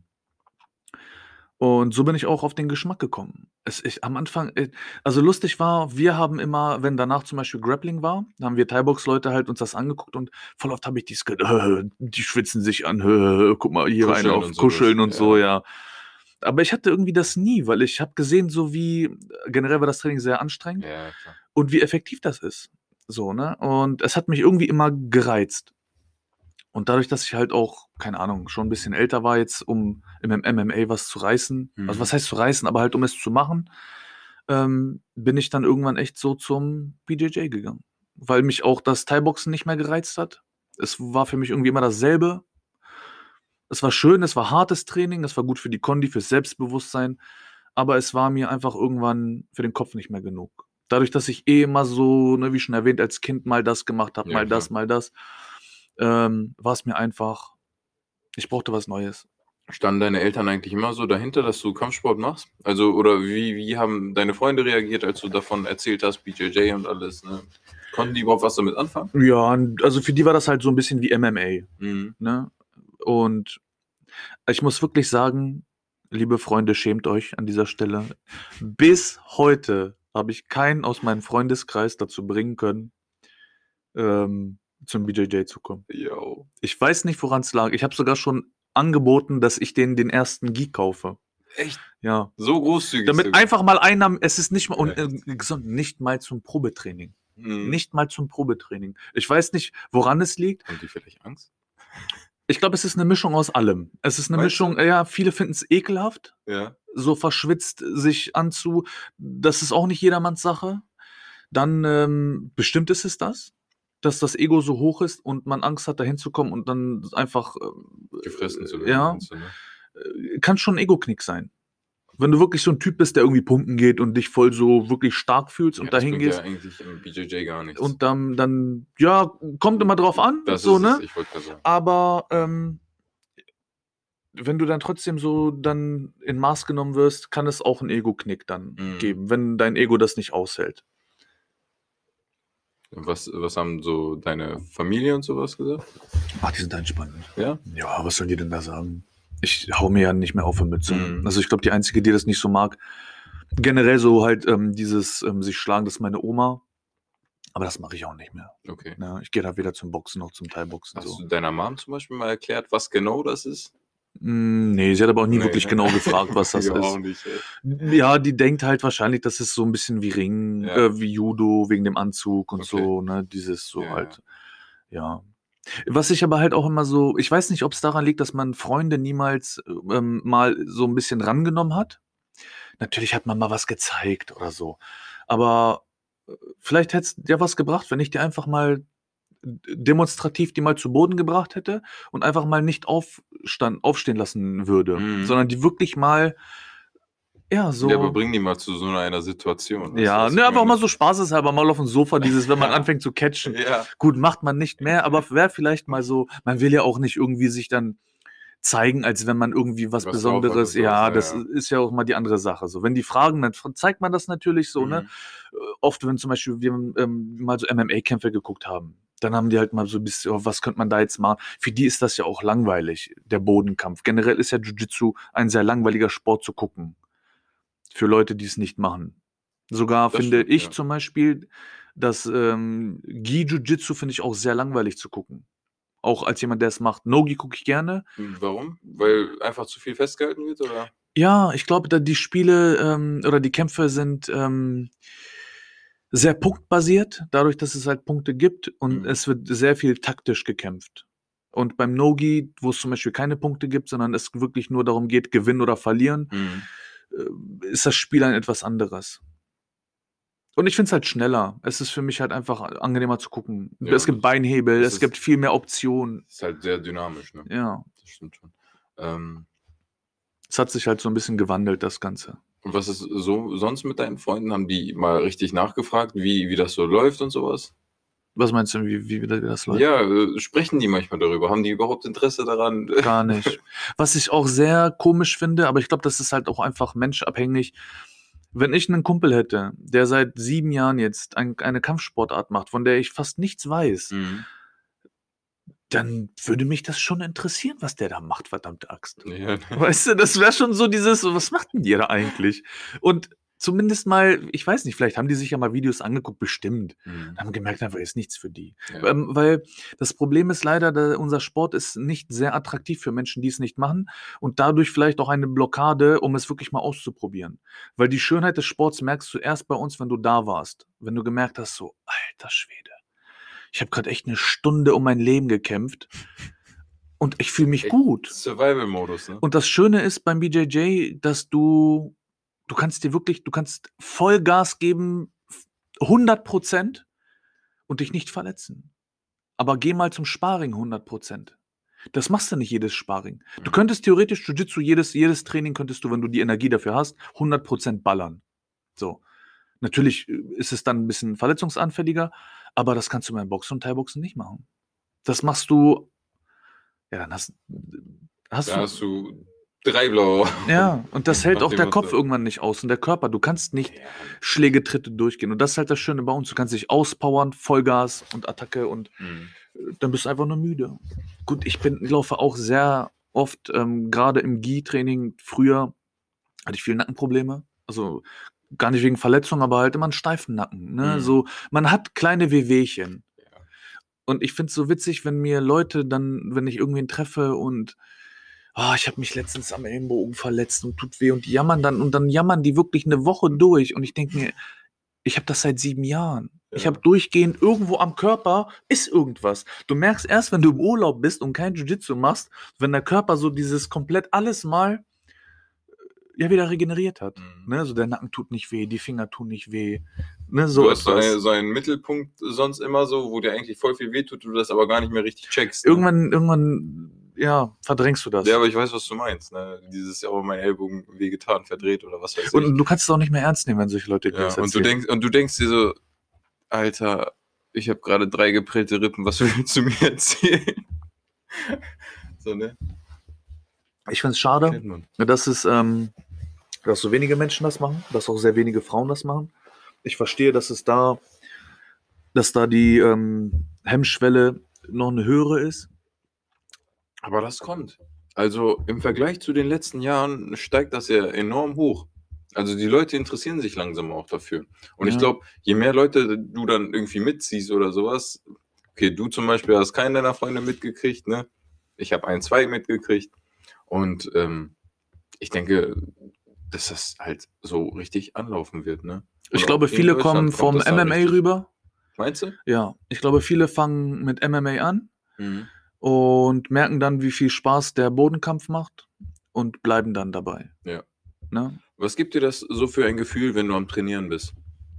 A: Und so bin ich auch auf den Geschmack gekommen. Am Anfang, also lustig war, wir haben immer, wenn danach zum Beispiel Grappling war, da haben wir Thai-Box-Leute halt uns das angeguckt und voll oft habe ich die schwitzen sich an, guck mal, hier rein auf Kuscheln und so, ja. Aber ich hatte irgendwie das nie, weil ich habe gesehen, so wie generell war das Training sehr anstrengend
B: Ja, klar.
A: und wie effektiv das ist. So, ne? Und es hat mich irgendwie immer gereizt. Und dadurch, dass ich halt auch, keine Ahnung, schon ein bisschen älter war jetzt, um im MMA was zu reißen, also was heißt zu reißen, aber halt um es zu machen, bin ich dann irgendwann echt so zum BJJ gegangen. Weil mich auch das Thai-Boxen nicht mehr gereizt hat. Es war für mich irgendwie immer dasselbe. Es war schön, es war hartes Training, es war gut für die Kondi, fürs Selbstbewusstsein, aber es war mir einfach irgendwann für den Kopf nicht mehr genug. Dadurch, dass ich eh immer so, ne, wie schon erwähnt, als Kind mal das gemacht habe,
B: Ja,
A: mal das,
B: klar.
A: mal das, war es mir einfach, ich brauchte was Neues.
B: Standen deine Eltern eigentlich immer so dahinter, dass du Kampfsport machst? Also, oder wie haben deine Freunde reagiert, als du davon erzählt hast, BJJ und alles, ne? Konnten die überhaupt was damit anfangen?
A: Ja, also für die war das halt so ein bisschen wie MMA,
B: Mhm.
A: ne? Und ich muss wirklich sagen, liebe Freunde, schämt euch an dieser Stelle. Bis heute habe ich keinen aus meinem Freundeskreis dazu bringen können, zum BJJ zu kommen.
B: Jo.
A: Ich weiß nicht, woran es lag. Ich habe sogar schon angeboten, dass ich denen den ersten Gi kaufe.
B: Echt?
A: Ja.
B: So großzügig
A: Damit
B: sogar.
A: einfach mal einer, es ist nicht mal, und
B: Ja.
A: gesund, nicht mal zum Probetraining.
B: Mhm.
A: Nicht mal zum Probetraining. Ich weiß nicht, woran es liegt.
B: Haben die vielleicht Angst?
A: Ich glaube, es ist eine Mischung aus allem. Es ist eine
B: Meinst du?
A: Mischung, ja, viele finden es ekelhaft,
B: Ja.
A: so verschwitzt sich das ist auch nicht jedermanns Sache. Dann, bestimmt ist es das, dass das Ego so hoch ist und man Angst hat, da hinzukommen und dann einfach,
B: Gefressen zu werden,
A: ja,
B: meinst du, ne?
A: kann schon 'n Ego-Knick sein. Wenn du wirklich so 'n Typ bist, der irgendwie pumpen geht und dich voll so wirklich stark fühlst
B: Ja,
A: und da
B: das bringt ja
A: hingehst
B: eigentlich im BJJ gar nichts.
A: und dann ja, kommt immer drauf an,
B: Das
A: so,
B: ist es,
A: ne?
B: ich wollte grad sagen.
A: Aber, wenn du dann trotzdem so dann in Maß genommen wirst, kann es auch 'n Ego-Knick dann
B: Mhm.
A: geben, wenn dein Ego das nicht aushält.
B: Was haben so deine Familie und so was gesagt?
A: Ach, die sind entspannt.
B: Ja?
A: Ja, was sollen die denn da sagen? Ich haue mir ja nicht mehr auf die Mütze.
B: Mhm.
A: Also, ich glaube, die Einzige, die das nicht so mag, generell so halt, dieses, sich schlagen, das ist meine Oma, aber das mache ich auch nicht mehr.
B: Okay.
A: Ne, ich gehe da weder zum Boxen noch zum Thai-Boxen
B: Hast
A: so.
B: du deiner Mom zum Beispiel mal erklärt, was genau das ist?
A: Ne, sie hat aber auch nie
B: Ne,
A: wirklich
B: ne?
A: genau gefragt, was das
B: Ich auch
A: ist.
B: nicht, ey.
A: Ja, die denkt halt wahrscheinlich, das ist so 'n bisschen wie Ringen,
B: Ja.
A: wie Judo wegen dem Anzug und
B: Okay.
A: so, ne? Dieses so
B: Ja,
A: halt, ja. Was ich aber halt auch immer so, ich weiß nicht, ob's daran liegt, dass man Freunde niemals, mal so 'n bisschen rangenommen hat. Natürlich hat man mal was gezeigt oder so, aber, vielleicht hätte es dir was gebracht, wenn ich dir einfach mal demonstrativ die mal zu Boden gebracht hätte und einfach mal nicht aufstehen lassen würde,
B: Mhm.
A: sondern die wirklich mal, ja,
B: Ja, aber
A: so,
B: bring die mal zu so einer Situation, weißt du,
A: ja,
B: was
A: ne,
B: ich
A: einfach mal
B: meine?
A: so spaßeshalber mal aufm Sofa, dieses, wenn man
B: Ja.
A: anfängt zu catchen.
B: Ja.
A: Gut, macht man nicht mehr, aber wäre vielleicht mal so, man will ja auch nicht irgendwie sich dann zeigen, als wenn man irgendwie was
B: Was drauf hat und
A: Besonderes,
B: so was,
A: ja,
B: ja,
A: das
B: ja.
A: ist ja auch mal die andere Sache so. Wenn die fragen, dann zeigt man das natürlich so, ne?
B: Mhm.
A: Oft, wenn zum Beispiel wir, mal so MMA-Kämpfe geguckt haben, dann haben die halt mal so 'n bisschen: „Oh, was könnte man da jetzt machen?“ Für die ist das ja auch langweilig, der Bodenkampf. Generell ist ja Jiu-Jitsu ein sehr langweiliger Sport zu gucken, für Leute, die es nicht machen. Sogar
B: Das
A: finde
B: stimmt,
A: ich
B: ja.
A: zum Beispiel, das, Gi-Jiu-Jitsu finde ich auch sehr langweilig zu gucken. Auch als jemand, der es macht. No-Gi gucke ich gerne.
B: Warum? Weil einfach zu viel festgehalten wird, oder?
A: Ja, ich glaube, da die Spiele, oder die Kämpfe sind, sehr punktbasiert, dadurch, dass es halt Punkte gibt und
B: Mhm.
A: es wird sehr viel taktisch gekämpft. Und beim No-Gi, wo es zum Beispiel keine Punkte gibt, sondern es wirklich nur darum geht, gewinnen oder verlieren,
B: Mhm.
A: ist das Spiel ein etwas anderes. Und ich finde es halt schneller. Es ist für mich halt einfach angenehmer zu gucken.
B: Ja,
A: Es gibt Beinhebel,
B: das
A: es gibt viel mehr Optionen.
B: ist halt sehr dynamisch, ne?
A: Ja,
B: Das stimmt schon. Ähm,
A: es hat sich halt so 'n bisschen gewandelt, das Ganze.
B: und was ist so sonst mit deinen Freunden? Haben die mal richtig nachgefragt, wie das so läuft und so was?
A: Was meinst du, wie das läuft?
B: Ja, sprechen die manchmal darüber? Haben die überhaupt Interesse daran?
A: Gar nicht. Was ich auch sehr komisch finde, aber ich glaube, das ist halt auch einfach menschabhängig. Wenn ich 'nen Kumpel hätte, der seit 7 Jahren jetzt eine Kampfsportart macht, von der ich fast nichts weiß,
B: Mhm.
A: dann würde mich das schon interessieren, was der da macht, verdammte Axt.
B: Ja.
A: Weißt du, das wäre schon so dieses so: „Was macht 'n ihr da eigentlich?“ Und zumindest mal, ich weiß nicht, vielleicht haben die sich ja mal Videos angeguckt, bestimmt.
B: Mhm.
A: Haben gemerkt, einfach ist nichts für die.
B: Ja.
A: Weil das Problem ist leider, unser Sport ist nicht sehr attraktiv für Menschen, die es nicht machen und dadurch vielleicht auch eine Blockade, um es wirklich mal auszuprobieren. Weil die Schönheit des Sports merkst du erst bei uns, wenn du da warst. Wenn du gemerkt hast, so, alter Schwede, ich habe gerade echt eine Stunde um mein Leben gekämpft und ich fühle mich
B: Echt
A: gut.
B: Survival-Modus, ne?
A: Und das Schöne ist beim BJJ, dass du kannst Vollgas geben, 100% und dich nicht verletzen. Aber geh mal zum Sparring 100%. Das machst du nicht jedes Sparring. Du
B: Mhm.
A: könntest theoretisch Jiu-Jitsu, jedes Training könntest du, wenn du die Energie dafür hast, 100% ballern. So. Natürlich ist es dann ein bisschen verletzungsanfälliger, aber das kannst du beim Boxen und Thai-Boxen nicht machen. Das machst du, ja, dann hast
B: Da
A: du,
B: hast du 3 blaue
A: ja, und das hält auch
B: Nachdem,
A: der
B: was
A: Kopf
B: du-
A: irgendwann nicht aus und der Körper. Du kannst nicht
B: Ja.
A: Schläge, Tritte durchgehen. Und das ist halt das Schöne bei uns. Du kannst dich auspowern, Vollgas und Attacke und
B: Mhm.
A: dann bist du einfach nur müde. Gut, ich laufe auch sehr oft, gerade im GI-Training, früher hatte ich viele Nackenprobleme. Also gar nicht wegen Verletzungen, aber halt immer einen steifen Nacken. Ne?
B: Mhm.
A: So, man hat kleine Wehwehchen.
B: Ja.
A: Und ich finde es so witzig, wenn mir Leute dann, wenn ich irgendwen treffe und ich habe mich letztens am Ellenbogen verletzt und tut weh und die jammern dann und dann jammern die wirklich eine Woche durch und ich denke mir, ich habe das seit 7 Jahren. Ich
B: Ja.
A: habe durchgehend irgendwo am Körper ist irgendwas. Du merkst erst, wenn du im Urlaub bist und kein Jiu-Jitsu machst, wenn der Körper so dieses komplett alles mal wieder regeneriert hat.
B: Mhm.
A: Ne? So der Nacken tut nicht weh, die Finger tun nicht weh. Ne?
B: Du
A: So
B: hast
A: etwas.
B: so einen Mittelpunkt sonst immer so, wo dir eigentlich voll viel wehtut, du das aber gar nicht mehr richtig checkst. Ne?
A: Irgendwann, ja, verdrängst du das.
B: Ja, aber ich weiß, was du meinst. Ne? Dieses Jahr, mein Ellbogen wehgetan, verdreht oder was weiß ich.
A: Und du kannst es auch nicht mehr ernst nehmen, wenn solche Leute dir
B: Ja,
A: das
B: und
A: erzählen.
B: du denkst dir so, Alter, ich habe gerade 3 geprellte Rippen, was willst du mir erzählen? So, ne?
A: Ich finde es schade,
B: Kennt man.
A: dass so wenige Menschen das machen, dass auch sehr wenige Frauen das machen. Ich verstehe, dass da die Hemmschwelle noch eine höhere ist.
B: Aber das kommt. Also im Vergleich zu den letzten Jahren steigt das ja enorm hoch. Also die Leute interessieren sich langsam auch dafür. Und ich
A: Ja.
B: glaube, je mehr Leute du dann irgendwie mitziehst oder sowas, okay, du zum Beispiel hast keinen deiner Freunde mitgekriegt, ne? Ich habe 1, 2 mitgekriegt. Und ich denke, dass das halt so richtig anlaufen wird, ne?
A: Ich
B: Und
A: glaube,
B: auch hier in
A: viele
B: Deutschland
A: kommen vom
B: das da
A: MMA
B: richtig.
A: rüber.
B: Meinst du?
A: Ja, ich glaube, viele fangen mit MMA an
B: Mhm.
A: und merken dann, wie viel Spaß der Bodenkampf macht und bleiben dann dabei.
B: Ja.
A: Ne?
B: Was gibt dir das so für ein Gefühl, wenn du am Trainieren bist?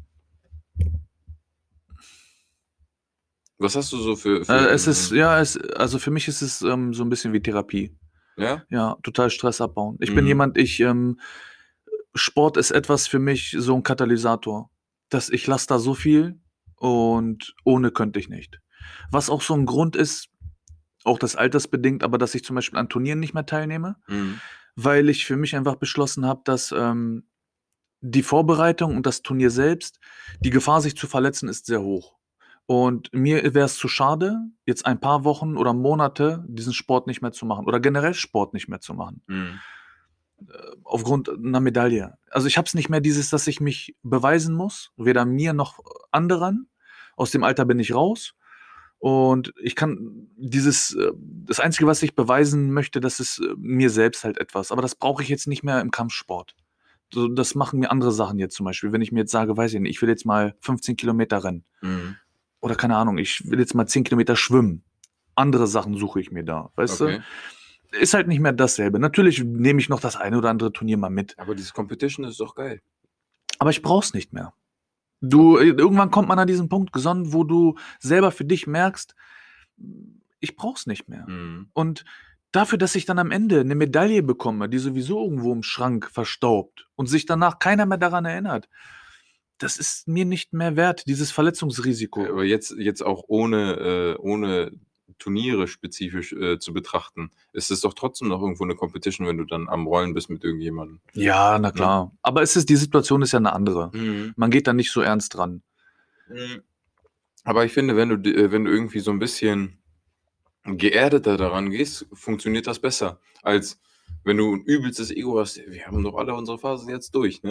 B: Was hast du so für
A: Es ist, ja, also für mich ist es so ein bisschen wie Therapie.
B: Ja?
A: Ja, total Stress abbauen. Ich bin
B: Mhm.
A: jemand, Sport ist etwas für mich, so ein Katalysator. Ich lasse da so viel und ohne könnte ich nicht. Was auch so ein Grund ist, auch das altersbedingt, aber dass ich zum Beispiel an Turnieren nicht mehr teilnehme,
B: Mhm.
A: weil ich für mich einfach beschlossen habe, dass die Vorbereitung und das Turnier selbst, die Gefahr, sich zu verletzen, ist sehr hoch. Und mir wäre es zu schade, jetzt ein paar Wochen oder Monate diesen Sport nicht mehr zu machen oder generell Sport nicht mehr zu machen.
B: Mhm.
A: Aufgrund einer Medaille. Also ich habe es nicht mehr dass ich mich beweisen muss, weder mir noch anderen. Aus dem Alter bin ich raus. Und ich kann das Einzige, was ich beweisen möchte, das ist mir selbst halt etwas. Aber das brauche ich jetzt nicht mehr im Kampfsport. So, das machen mir andere Sachen jetzt zum Beispiel. Wenn ich mir jetzt sage, weiß ich nicht, ich will jetzt mal 15 Kilometer rennen.
B: Mhm.
A: Oder keine Ahnung, ich will jetzt mal 10 Kilometer schwimmen. Andere Sachen suche ich mir da, weißt
B: Okay.
A: du? Ist halt nicht mehr dasselbe. Natürlich nehme ich noch das eine oder andere Turnier mal mit.
B: Aber dieses Competition ist doch geil.
A: Aber ich brauch's nicht mehr. Irgendwann kommt man an diesen Punkt gesonnen, wo du selber für dich merkst, ich brauch's nicht mehr.
B: Mhm.
A: Und dafür, dass ich dann am Ende eine Medaille bekomme, die sowieso irgendwo im Schrank verstaubt und sich danach keiner mehr daran erinnert, das ist mir nicht mehr wert, dieses Verletzungsrisiko.
B: Aber jetzt auch ohne Turniere spezifisch zu betrachten, ist es doch trotzdem noch irgendwo eine Competition, wenn du dann am Rollen bist mit irgendjemandem.
A: Ja, na klar. Aber die Situation ist ja eine andere.
B: Mhm.
A: Man geht da nicht so ernst dran.
B: Aber ich finde, wenn du irgendwie so ein bisschen geerdeter daran gehst, funktioniert das besser, als wenn du ein übelstes Ego hast. Wir haben doch alle unsere Phasen jetzt durch, ne?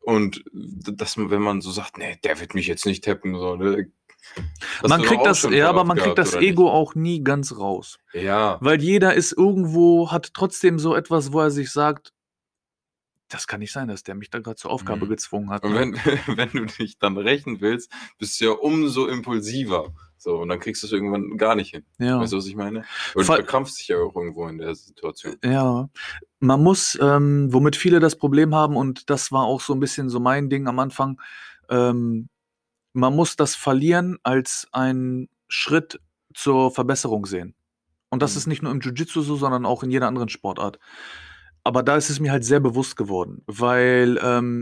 B: Und wenn man so sagt, nee, der wird mich jetzt nicht tappen, so, ne?
A: Man kriegt das, ja, aber man kriegt das Ego auch nie ganz raus.
B: Ja.
A: Weil jeder ist irgendwo, hat trotzdem so etwas, wo er sich sagt, das kann nicht sein, dass der mich da gerade zur Aufgabe gezwungen hat.
B: Und
A: Ne?
B: wenn du dich dann rächen willst, bist du ja umso impulsiver. So, und dann kriegst du es irgendwann gar nicht hin.
A: Ja.
B: Weißt du, was ich meine? Und du verkrampfst dich ja auch irgendwo in der Situation.
A: Ja, man muss, womit viele das Problem haben, und das war auch so ein bisschen so mein Ding am Anfang, man muss das Verlieren als einen Schritt zur Verbesserung sehen. Und das ist nicht nur im Jiu-Jitsu so, sondern auch in jeder anderen Sportart. Aber da ist es mir halt sehr bewusst geworden, weil,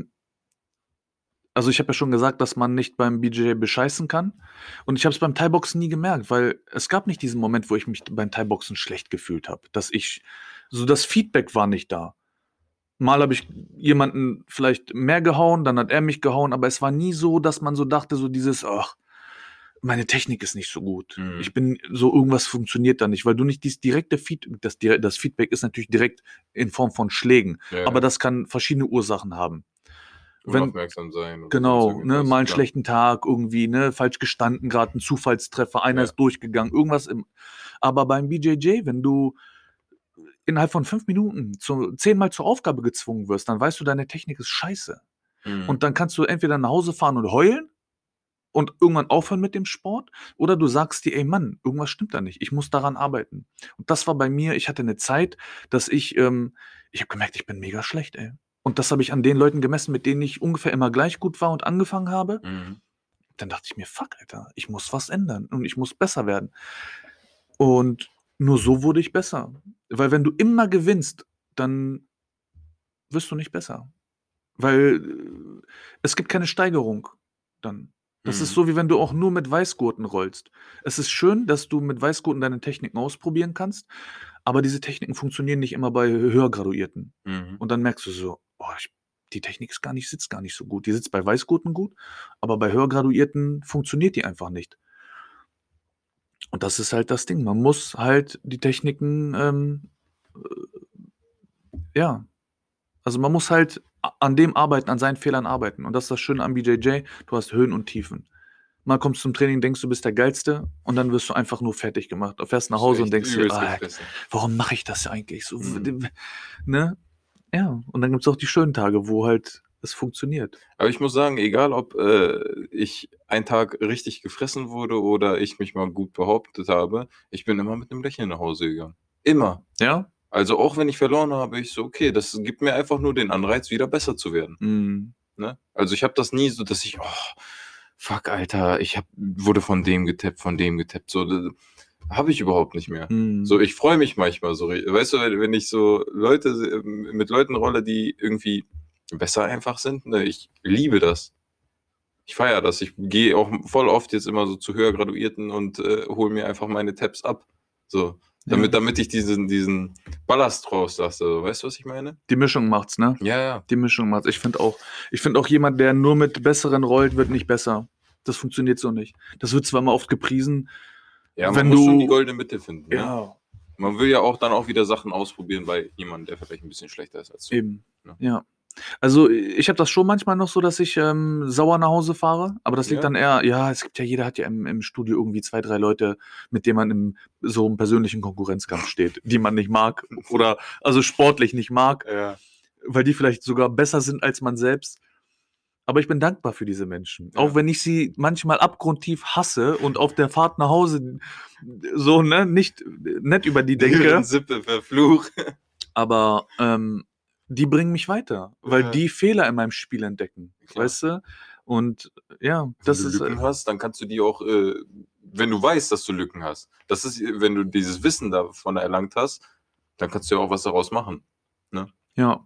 A: also ich habe ja schon gesagt, dass man nicht beim BJJ bescheißen kann. Und ich habe es beim Thai-Boxen nie gemerkt, weil es gab nicht diesen Moment, wo ich mich beim Thai-Boxen schlecht gefühlt habe. So das Feedback war nicht da. Mal habe ich jemanden vielleicht mehr gehauen, dann hat er mich gehauen, aber es war nie so, dass man so dachte, so dieses, ach, meine Technik ist nicht so gut. Ich bin so, irgendwas funktioniert da nicht, weil du nicht dieses direkte Feedback, das Feedback ist natürlich direkt in Form von Schlägen, aber das kann verschiedene Ursachen haben.
B: Unaufmerksam sein. Oder
A: genau, ne, mal einen schlechten Tag irgendwie, ne, falsch gestanden, gerade ein Zufallstreffer, einer ist durchgegangen, irgendwas aber beim BJJ, wenn du innerhalb von 5 Minuten 10-mal zur Aufgabe gezwungen wirst, dann weißt du, deine Technik ist scheiße. Und dann kannst du entweder nach Hause fahren und heulen und irgendwann aufhören mit dem Sport, oder du sagst dir, ey Mann, irgendwas stimmt da nicht, ich muss daran arbeiten. Und das war bei mir, ich hatte eine Zeit, dass ich habe gemerkt, ich bin mega schlecht, ey. Und das habe ich an den Leuten gemessen, mit denen ich ungefähr immer gleich gut war und angefangen habe. Dann dachte ich mir, fuck, Alter, ich muss was ändern und ich muss besser werden. Und nur so wurde ich besser. Weil wenn du immer gewinnst, dann wirst du nicht besser. Weil es gibt keine Steigerung dann. Das ist so, wie wenn du auch nur mit Weißgurten rollst. Es ist schön, dass du mit Weißgurten deine Techniken ausprobieren kannst, aber diese Techniken funktionieren nicht immer bei Höhergraduierten. Und dann merkst du so, oh, die Technik sitzt gar nicht so gut. Die sitzt bei Weißgurten gut, aber bei Höhergraduierten funktioniert die einfach nicht. Und das ist halt das Ding. Man muss halt die Techniken, ja, also man muss halt an dem arbeiten, an seinen Fehlern arbeiten. Und das ist das Schöne am BJJ, du hast Höhen und Tiefen. Mal kommst du zum Training, denkst du bist der Geilste und dann wirst du einfach nur fertig gemacht. Du fährst nach Hause und denkst dir, warum mache ich das eigentlich so? Ne? Ja, und dann gibt es auch die schönen Tage, wo halt es funktioniert.
B: Aber ich muss sagen, egal ob ich einen Tag richtig gefressen wurde oder ich mich mal gut behauptet habe, ich bin immer mit einem Lächeln nach Hause gegangen. Immer.
A: Ja?
B: Also auch wenn ich verloren habe, ich so, okay, das gibt mir einfach nur den Anreiz, wieder besser zu werden. Ne? Also ich habe das nie so, dass ich, oh, fuck, Alter, wurde von dem getappt. So, habe ich überhaupt nicht mehr. So, ich freue mich manchmal so. Weißt du, wenn ich so mit Leuten rolle, die irgendwie besser einfach sind, ne, ich liebe das. Ich feiere das. Ich gehe auch voll oft jetzt immer so zu Höhergraduierten und hole mir einfach meine Tabs ab. So. Damit ich diesen Ballast rauslasse. Also, weißt du, was ich meine?
A: Die Mischung macht's, ne?
B: Ja.
A: Die Mischung macht's. Ich finde auch jemand, der nur mit Besseren rollt, wird nicht besser. Das funktioniert so nicht. Das wird zwar mal oft gepriesen.
B: Ja, man muss schon die goldene Mitte finden.
A: Ja.
B: Ne? Man will ja auch dann auch wieder Sachen ausprobieren bei jemandem, der vielleicht ein bisschen schlechter ist als du.
A: Eben, ja. Also ich habe das schon manchmal noch so, dass ich sauer nach Hause fahre, aber das liegt dann eher, es gibt ja, jeder hat ja im Studio irgendwie 2, 3 Leute, mit denen man in so einem persönlichen Konkurrenzkampf steht, die man nicht mag oder also sportlich nicht mag, weil die vielleicht sogar besser sind als man selbst. Aber ich bin dankbar für diese Menschen, auch wenn ich sie manchmal abgrundtief hasse und auf der Fahrt nach Hause so, ne, nicht nett über die denke.
B: Sippe, Verfluch.
A: Aber die bringen mich weiter, weil die Fehler in meinem Spiel entdecken, weißt du? Und ja, das ist.
B: Wenn du Lücken hast, dann kannst du die auch, wenn du weißt, dass du Lücken hast, das ist, wenn du dieses Wissen davon erlangt hast, dann kannst du ja auch was daraus machen. Ne?
A: Ja.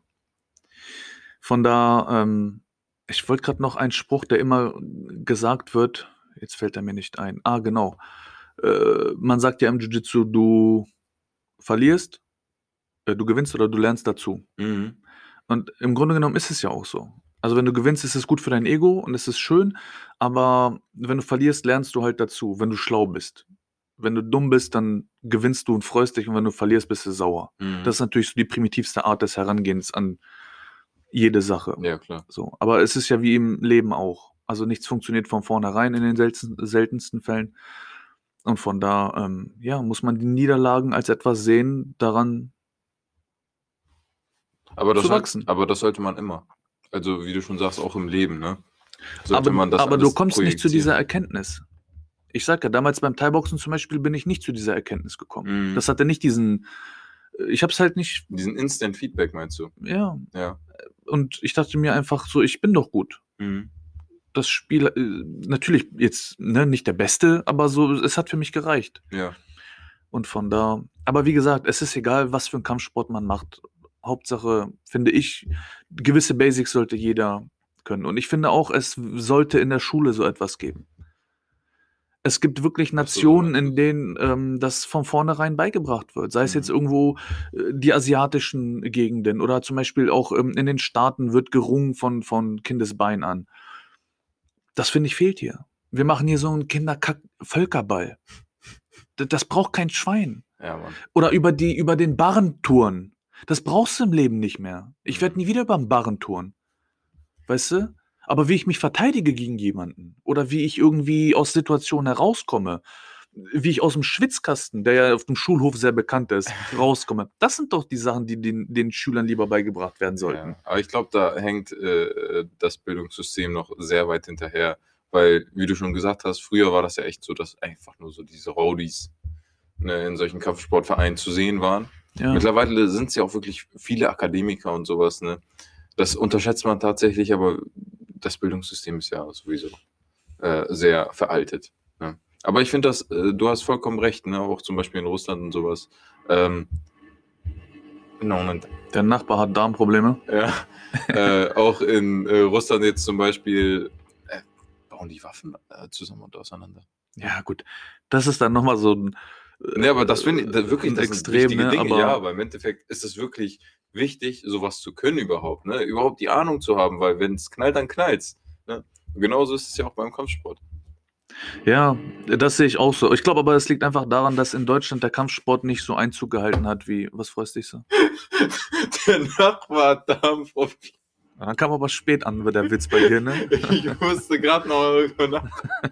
A: Von da, ich wollte gerade noch einen Spruch, der immer gesagt wird, jetzt fällt er mir nicht ein. Ah, genau. Man sagt ja im Jiu-Jitsu, du verlierst, du gewinnst oder du lernst dazu. Und im Grunde genommen ist es ja auch so. Also wenn du gewinnst, ist es gut für dein Ego und es ist schön, aber wenn du verlierst, lernst du halt dazu, wenn du schlau bist. Wenn du dumm bist, dann gewinnst du und freust dich, und wenn du verlierst, bist du sauer. Das ist natürlich so die primitivste Art des Herangehens an jede Sache.
B: Ja, klar.
A: So. Aber es ist ja wie im Leben auch. Also nichts funktioniert von vornherein in den seltensten Fällen. Und von da, ja, muss man die Niederlagen als etwas sehen, daran zu wachsen.
B: Aber das sollte man immer. Also, wie du schon sagst, auch im Leben, ne? Sollte man das
A: Aber du
B: alles
A: kommst nicht zu dieser
B: projizieren.
A: Erkenntnis. Ich sag ja, damals beim Thai-Boxen zum Beispiel bin ich nicht zu dieser Erkenntnis gekommen.
B: Mhm.
A: Das hatte nicht diesen, ich hab's halt nicht,
B: Diesen Instant-Feedback meinst du?
A: ja.
B: Ja.
A: Und ich dachte mir einfach so, ich bin doch gut.
B: Mhm.
A: Das Spiel, natürlich jetzt nicht der Beste, aber so, es hat für mich gereicht.
B: Ja.
A: Und von da, aber wie gesagt, es ist egal, was für einen Kampfsport man macht. Hauptsache, finde ich, gewisse Basics sollte jeder können. Und ich finde auch, es sollte in der Schule so etwas geben. Es gibt wirklich
B: Ach so,
A: Nationen,
B: meinst
A: in
B: du?
A: denen das von vornherein beigebracht wird. Sei es jetzt
B: Mhm.
A: irgendwo die asiatischen Gegenden oder zum Beispiel auch in den Staaten wird gerungen von Kindesbein an. Das finde ich fehlt hier. Wir machen hier so einen Kinderkack-Völkerball. Das braucht kein Schwein.
B: Ja, Mann.
A: Oder über den Barren touren. Das brauchst du im Leben nicht mehr. Ich werde
B: Mhm.
A: nie wieder überm Barren touren. Weißt du? Aber wie ich mich verteidige gegen jemanden oder wie ich irgendwie aus Situationen herauskomme, wie ich aus dem Schwitzkasten, der ja auf dem Schulhof sehr bekannt ist, rauskomme, das sind doch die Sachen, die den Schülern lieber beigebracht werden sollten.
B: Ja, aber ich glaube, da hängt das Bildungssystem noch sehr weit hinterher, weil, wie du schon gesagt hast, früher war das ja echt so, dass einfach nur so diese Rowdies in solchen Kampfsportvereinen zu sehen waren.
A: Ja.
B: Mittlerweile sind es ja auch wirklich viele Akademiker und sowas, ne? Das unterschätzt man tatsächlich, aber das Bildungssystem ist ja sowieso sehr veraltet. Ne? Aber ich finde du hast vollkommen recht, ne? Auch zum Beispiel in Russland und sowas.
A: Der Nachbar hat Darmprobleme.
B: Ja, auch in Russland jetzt zum Beispiel bauen die Waffen zusammen und auseinander.
A: Ja, gut. Das ist dann nochmal so ein.
B: Ne, aber das finde ich wirklich
A: ein
B: das
A: Extrem,
B: sind wichtige
A: ne?
B: Dinge,
A: Aber
B: ja, aber im Endeffekt ist es wirklich wichtig, sowas zu können überhaupt, ne? Überhaupt die Ahnung zu haben, weil wenn es knallt, dann knallt's. Ne? Und genauso ist es ja auch beim Kampfsport.
A: ja, das sehe ich auch so. Ich glaube aber, es liegt einfach daran, dass in Deutschland der Kampfsport nicht so Einzug gehalten hat wie. Was freust dich so?
B: Der Nachbar hat Darmprobleme.
A: Dann kam aber spät an, der Witz bei dir, ne?
B: Ich musste gerade noch mal drüber nachdenken.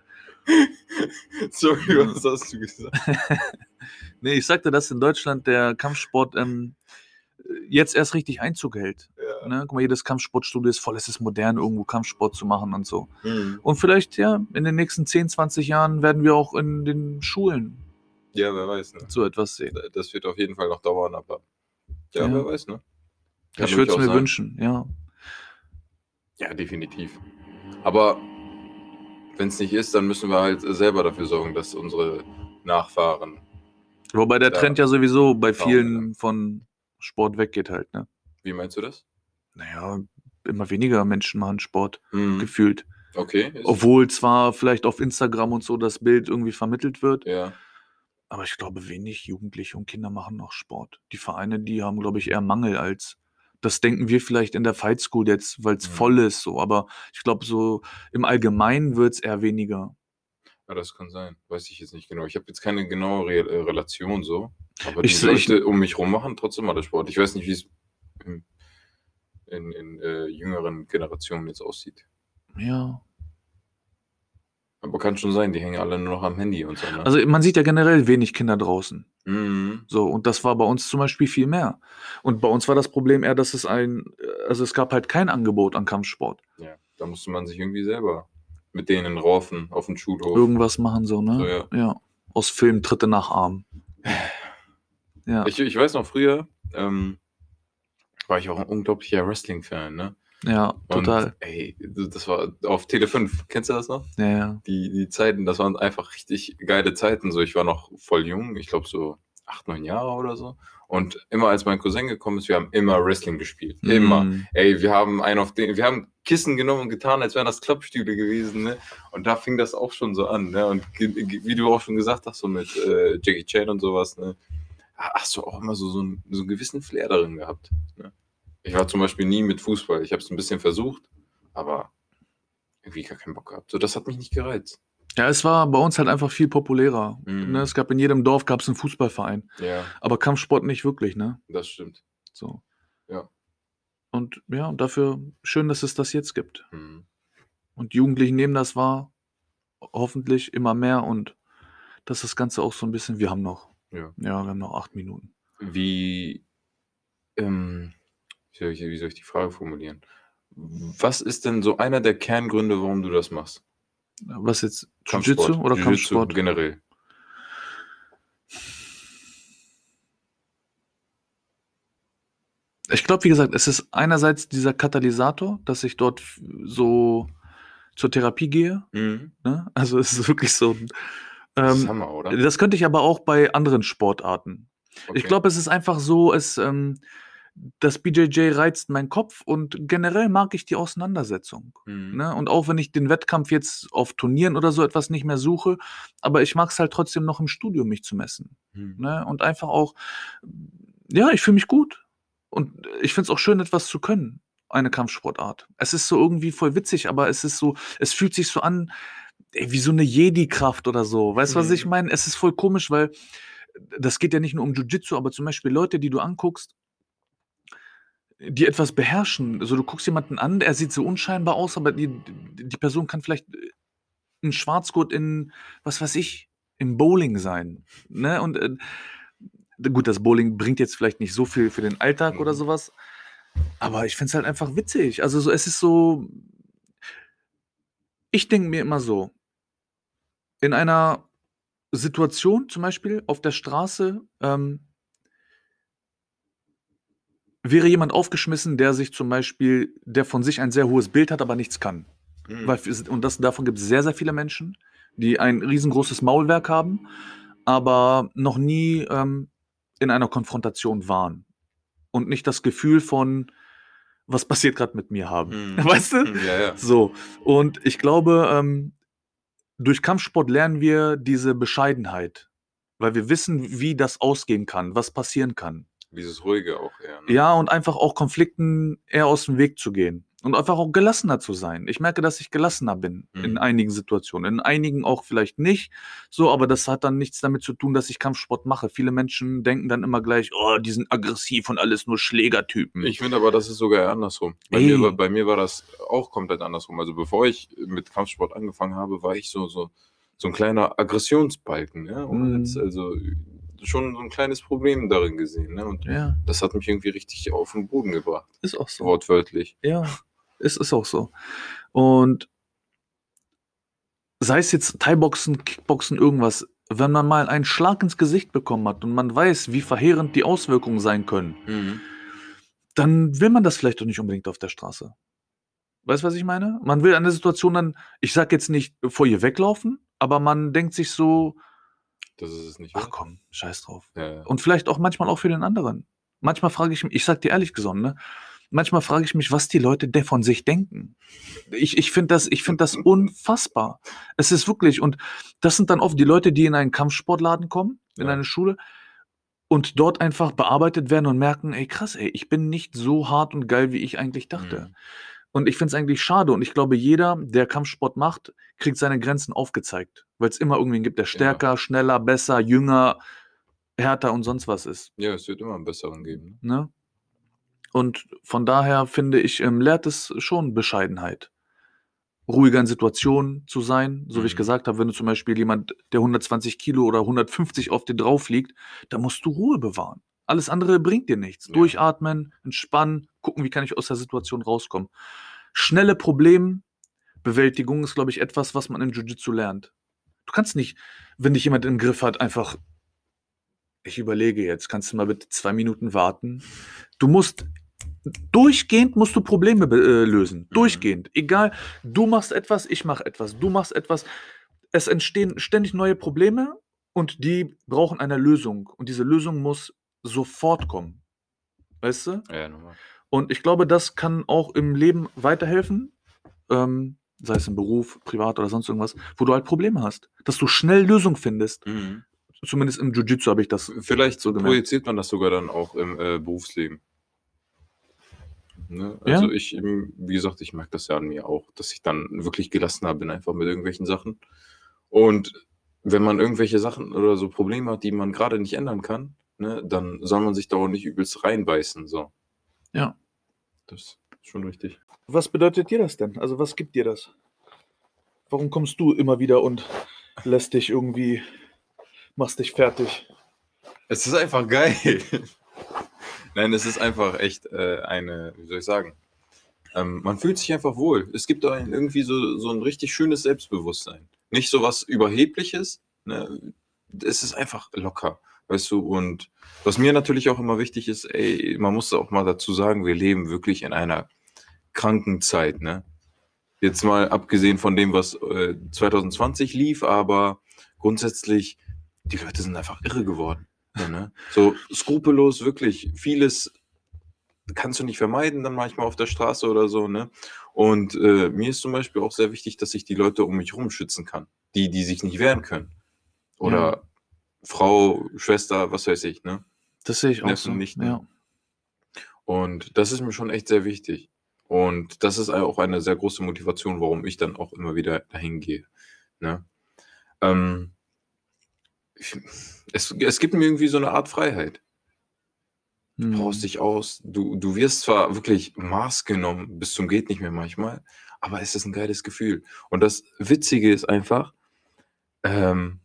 B: Sorry, was hast du gesagt?
A: Nee, ich sagte, dass in Deutschland der Kampfsport jetzt erst richtig Einzug hält.
B: Ja.
A: Ne? Guck mal, jedes Kampfsportstudio ist voll, es ist modern, irgendwo Kampfsport zu machen und so.
B: Mhm.
A: Und vielleicht, ja, in den nächsten 10, 20 Jahren werden wir auch in den Schulen
B: Ja, wer weiß, ne?
A: so etwas sehen.
B: Das wird auf jeden Fall noch dauern, aber ja,
A: Ja.
B: wer weiß, ne? Kann
A: Ich würde es
B: durchaus
A: mir
B: sein.
A: wünschen, ja.
B: Ja, definitiv. Aber wenn es nicht ist, dann müssen wir halt selber dafür sorgen, dass unsere Nachfahren.
A: Wobei der
B: Ja.
A: Trend ja sowieso bei
B: Traum,
A: vielen von Sport weggeht halt, ne?
B: Wie meinst du das?
A: Naja, immer weniger Menschen machen Sport,
B: Mhm.
A: gefühlt.
B: Okay.
A: Obwohl zwar vielleicht auf Instagram und so das Bild irgendwie vermittelt wird,
B: Ja.
A: aber ich glaube, wenig Jugendliche und Kinder machen noch Sport. Die Vereine, die haben, glaube ich, eher Mangel als. Das denken wir vielleicht in der Fight School jetzt, weil es voll ist, so. Aber ich glaube, so im Allgemeinen wird es eher weniger.
B: Ja, das kann sein. Weiß ich jetzt nicht genau. Ich habe jetzt keine genaue Relation so. Aber
A: Ich-
B: die Leute um mich rum machen trotzdem alle Sport. Ich weiß nicht, wie es in jüngeren Generationen jetzt aussieht.
A: Ja.
B: Aber kann schon sein, die hängen alle nur noch am Handy und so. Ne?
A: Also man sieht ja generell wenig Kinder draußen.
B: Mhm.
A: So, und das war bei uns zum Beispiel viel mehr. Und bei uns war das Problem eher, dass es gab halt kein Angebot an Kampfsport.
B: Ja, da musste man sich irgendwie selber mit denen raufen auf den Schulhof.
A: Irgendwas machen so, ne?
B: So, ja.
A: Aus Film Tritte nach Arm. Ja.
B: Ich weiß noch, früher war ich auch ein unglaublicher Wrestling-Fan, ne?
A: Ja, total.
B: Und ey, das war auf Tele 5. Kennst du das noch?
A: Ja.
B: Die Zeiten, das waren einfach richtig geile Zeiten. So, ich war noch voll jung, ich glaube so 8, 9 Jahre oder so. Und immer als mein Cousin gekommen ist, wir haben immer Wrestling gespielt. Immer. Ey, wir haben wir haben Kissen genommen und getan, als wären das Klappstühle gewesen, ne? Und da fing das auch schon so an, ne? Und wie du auch schon gesagt hast, so mit Jackie Chan und sowas, ne? Hast du auch immer so einen gewissen Flair darin gehabt, ne? Ich war zum Beispiel nie mit Fußball. Ich habe es ein bisschen versucht, aber irgendwie gar keinen Bock gehabt. So, das hat mich nicht gereizt.
A: Ja, es war bei uns halt einfach viel populärer.
B: Mhm.
A: Ne? Es gab in jedem Dorf einen Fußballverein.
B: Ja,
A: Aber Kampfsport nicht wirklich, ne?
B: das stimmt.
A: So.
B: Ja.
A: Und ja, dafür schön, dass es das jetzt gibt.
B: Mhm.
A: Und die Jugendlichen nehmen das wahr, hoffentlich immer mehr und dass das Ganze auch so ein bisschen wir haben noch
B: Ja.
A: wir haben noch 8 Minuten.
B: Wie, wie soll ich die Frage formulieren? Was ist denn so einer der Kerngründe, warum du das machst?
A: Was jetzt,
B: Kampfsport,
A: Jiu-Jitsu oder
B: Jiu-Jitsu
A: Kampfsport?
B: generell.
A: Ich glaube, wie gesagt, es ist einerseits dieser Katalysator, dass ich dort so zur Therapie gehe,
B: Mhm.
A: ne? Also, es ist wirklich so 'n
B: Das ist Hammer, oder?
A: das könnte ich aber auch bei anderen Sportarten. Ich
B: Okay.
A: glaube, es ist einfach so, das BJJ reizt meinen Kopf und generell mag ich die Auseinandersetzung,
B: Mhm.
A: ne? Und auch wenn ich den Wettkampf jetzt auf Turnieren oder so etwas nicht mehr suche, aber ich mag's halt trotzdem noch im Studio mich zu messen,
B: Mhm.
A: ne? Und einfach auch ja, ich fühle mich gut und ich finde es auch schön, etwas zu können, eine Kampfsportart. Es ist so irgendwie voll witzig, aber es fühlt sich so an, ey, wie so 'ne Jedi-Kraft oder so. Weißt du, was ich
B: Mhm.
A: meine? Es ist voll komisch, weil das geht ja nicht nur um Jiu-Jitsu, aber zum Beispiel Leute, die du anguckst, die etwas beherrschen. Also, du guckst jemanden an, er sieht so unscheinbar aus, aber die Person kann vielleicht, 'n Schwarzgurt in, was weiß ich, im Bowling sein, ne? Und, gut, das Bowling bringt jetzt vielleicht nicht so viel für den Alltag oder
B: Mhm.
A: so was, aber ich finde es halt einfach witzig. Also, so es ist so ich denke mir immer so, in einer Situation, zum Beispiel auf der Straße, wäre jemand aufgeschmissen, der von sich ein sehr hohes Bild hat, aber nichts kann.
B: Mhm.
A: Weil davon gibt es sehr, sehr viele Menschen, die ein riesengroßes Maulwerk haben, aber noch nie, in einer Konfrontation waren und nicht das Gefühl von: „Was passiert gerade mit mir?“ haben.
B: Mhm.
A: Weißt du?
B: Ja, ja.
A: So. Und ich glaube, durch Kampfsport lernen wir diese Bescheidenheit, weil wir wissen, wie das ausgehen kann, was passieren kann.
B: Dieses Ruhige auch eher, ne?
A: Ja, und einfach auch Konflikten eher aus dem Weg zu gehen und einfach auch gelassener zu sein. Ich merke, dass ich gelassener bin in
B: Mhm.
A: einigen Situationen, in einigen auch vielleicht nicht so, aber das hat dann nichts damit zu tun, dass ich Kampfsport mache. Viele Menschen denken dann immer gleich: „Oh, die sind aggressiv und alles nur Schlägertypen.“
B: Ich finde aber, das ist sogar eher andersrum.
A: Ey,
B: Bei mir war das auch komplett andersrum. Also, bevor ich mit Kampfsport angefangen habe, war ich so 'n kleiner Aggressionsbalken, ne? Ohne Witz.
A: mhm,
B: Also, schon so 'n kleines Problem darin gesehen, ne? Und
A: ja,
B: das hat mich irgendwie richtig auf 'n Boden gebracht,
A: ist auch so.
B: wortwörtlich.
A: Ja, es ist auch so. Und sei es jetzt Thai-Boxen, Kickboxen, irgendwas, wenn man mal einen Schlag ins Gesicht bekommen hat und man weiß, wie verheerend die Auswirkungen sein können,
B: Mhm.
A: dann will man das vielleicht doch nicht unbedingt auf der Straße. Weißt du, was ich meine? Man will eine Situation dann, ich sage jetzt nicht vor ihr weglaufen, aber man denkt sich so:
B: Das ist es nicht
A: „Ach
B: wert.
A: komm, scheiß drauf.“
B: Ja, ja.
A: Und vielleicht auch manchmal auch für den anderen. Manchmal frage ich sage dir ehrlich gesonnen, ne, manchmal frage ich mich, was die Leute de von sich denken. Ich finde das unfassbar. Es ist wirklich und das sind dann oft die Leute, die in einen Kampfsportladen kommen, in
B: Ja.
A: eine Schule und dort einfach bearbeitet werden und merken: „Ey, krass, ey, ich bin nicht so hart und geil, wie ich eigentlich dachte.“
B: Mhm.
A: Und ich finde es eigentlich schade und ich glaube, jeder, der Kampfsport macht, kriegt seine Grenzen aufgezeigt, weil's immer irgendwen gibt, der
B: Ja.
A: stärker, schneller, besser, jünger, härter und sonst was ist,
B: Ja, es wird immer 'n Besseren geben, ne?
A: ne? Und von daher finde ich, lehrt es schon Bescheidenheit. Ruhiger in Situationen zu sein, so wie ich
B: Mhm.
A: gesagt habe, wenn du zum Beispiel jemand, der 120 Kilo oder 150 auf dir drauf liegt, da musst du Ruhe bewahren. Alles andere bringt dir nichts.
B: Ja.
A: Durchatmen, entspannen, gucken, wie kann ich aus der Situation rauskommen. Schnelle Problembewältigung ist, glaube ich, etwas, was man im Jiu-Jitsu lernt. Du kannst nicht, wenn dich jemand im Griff hat, einfach ich überlege jetzt, kannst du mal bitte 2 Minuten warten? Du musst durchgehend musst du Probleme lösen.
B: Mhm.
A: Durchgehend. Egal, du machst etwas, ich mache etwas, du machst etwas. Es entstehen ständig neue Probleme und die brauchen eine Lösung. Und diese Lösung muss sofort kommen. Weißt du?
B: Ja, normal.
A: Und ich glaube, das kann auch im Leben weiterhelfen, sei es im Beruf, privat oder sonst irgendwas, wo du halt Probleme hast. Dass du schnell Lösungen findest.
B: Mhm.
A: Zumindest im Jiu-Jitsu habe ich das
B: Vielleicht
A: so gemerkt.
B: projiziert man das sogar dann auch im, Berufsleben, ne?
A: Ja?
B: Also, wie gesagt, ich merke das ja an mir auch, dass ich dann wirklich gelassener bin einfach mit irgendwelchen Sachen. Und wenn man irgendwelche Sachen oder so Probleme hat, die man grade nicht ändern kann, ne, dann soll man sich da auch nicht übelst reinbeißen, so.
A: Ja.
B: Das ist schon richtig.
A: Was bedeutet dir das denn? Also was gibt dir das? Warum kommst du immer wieder und lässt dich irgendwie, machst dich fertig?
B: Es ist einfach geil. Nein, es ist einfach echt wie soll ich sagen, man fühlt sich einfach wohl. Es gibt da irgendwie so ein richtig schönes Selbstbewusstsein. Nicht so was Überhebliches, ne? Es ist einfach locker, weißt du? Und was mir natürlich auch immer wichtig ist, ey, man muss auch mal dazu sagen, wir leben wirklich in einer kranken Zeit, ne? Jetzt mal abgesehen von dem, was 2020 lief, aber grundsätzlich, die Leute sind einfach irre geworden. Ja, ne? So skrupellos, wirklich. Vieles kannst du nicht vermeiden, dann manchmal auf der Straße oder so, ne? Und mir ist zum Beispiel auch sehr wichtig, dass ich die Leute um mich herum schützen kann. Die sich nicht wehren können. Oder
A: Ja,
B: Frau, Schwester, was weiß ich, ne?
A: das sehe ich auch
B: Neffen,
A: so.
B: Nichten.
A: Ja.
B: Und das ist mir schon echt sehr wichtig. Und das ist auch eine sehr große Motivation, warum ich dann auch immer wieder dahin gehe. Ne? Ähm, es gibt mir irgendwie so eine Art Freiheit. Du brauchst
A: Hm.
B: dich aus. Du wirst zwar wirklich Maß genommen bis zum geht nicht mehr manchmal, aber es ist ein geiles Gefühl. Und das Witzige ist einfach, ähm,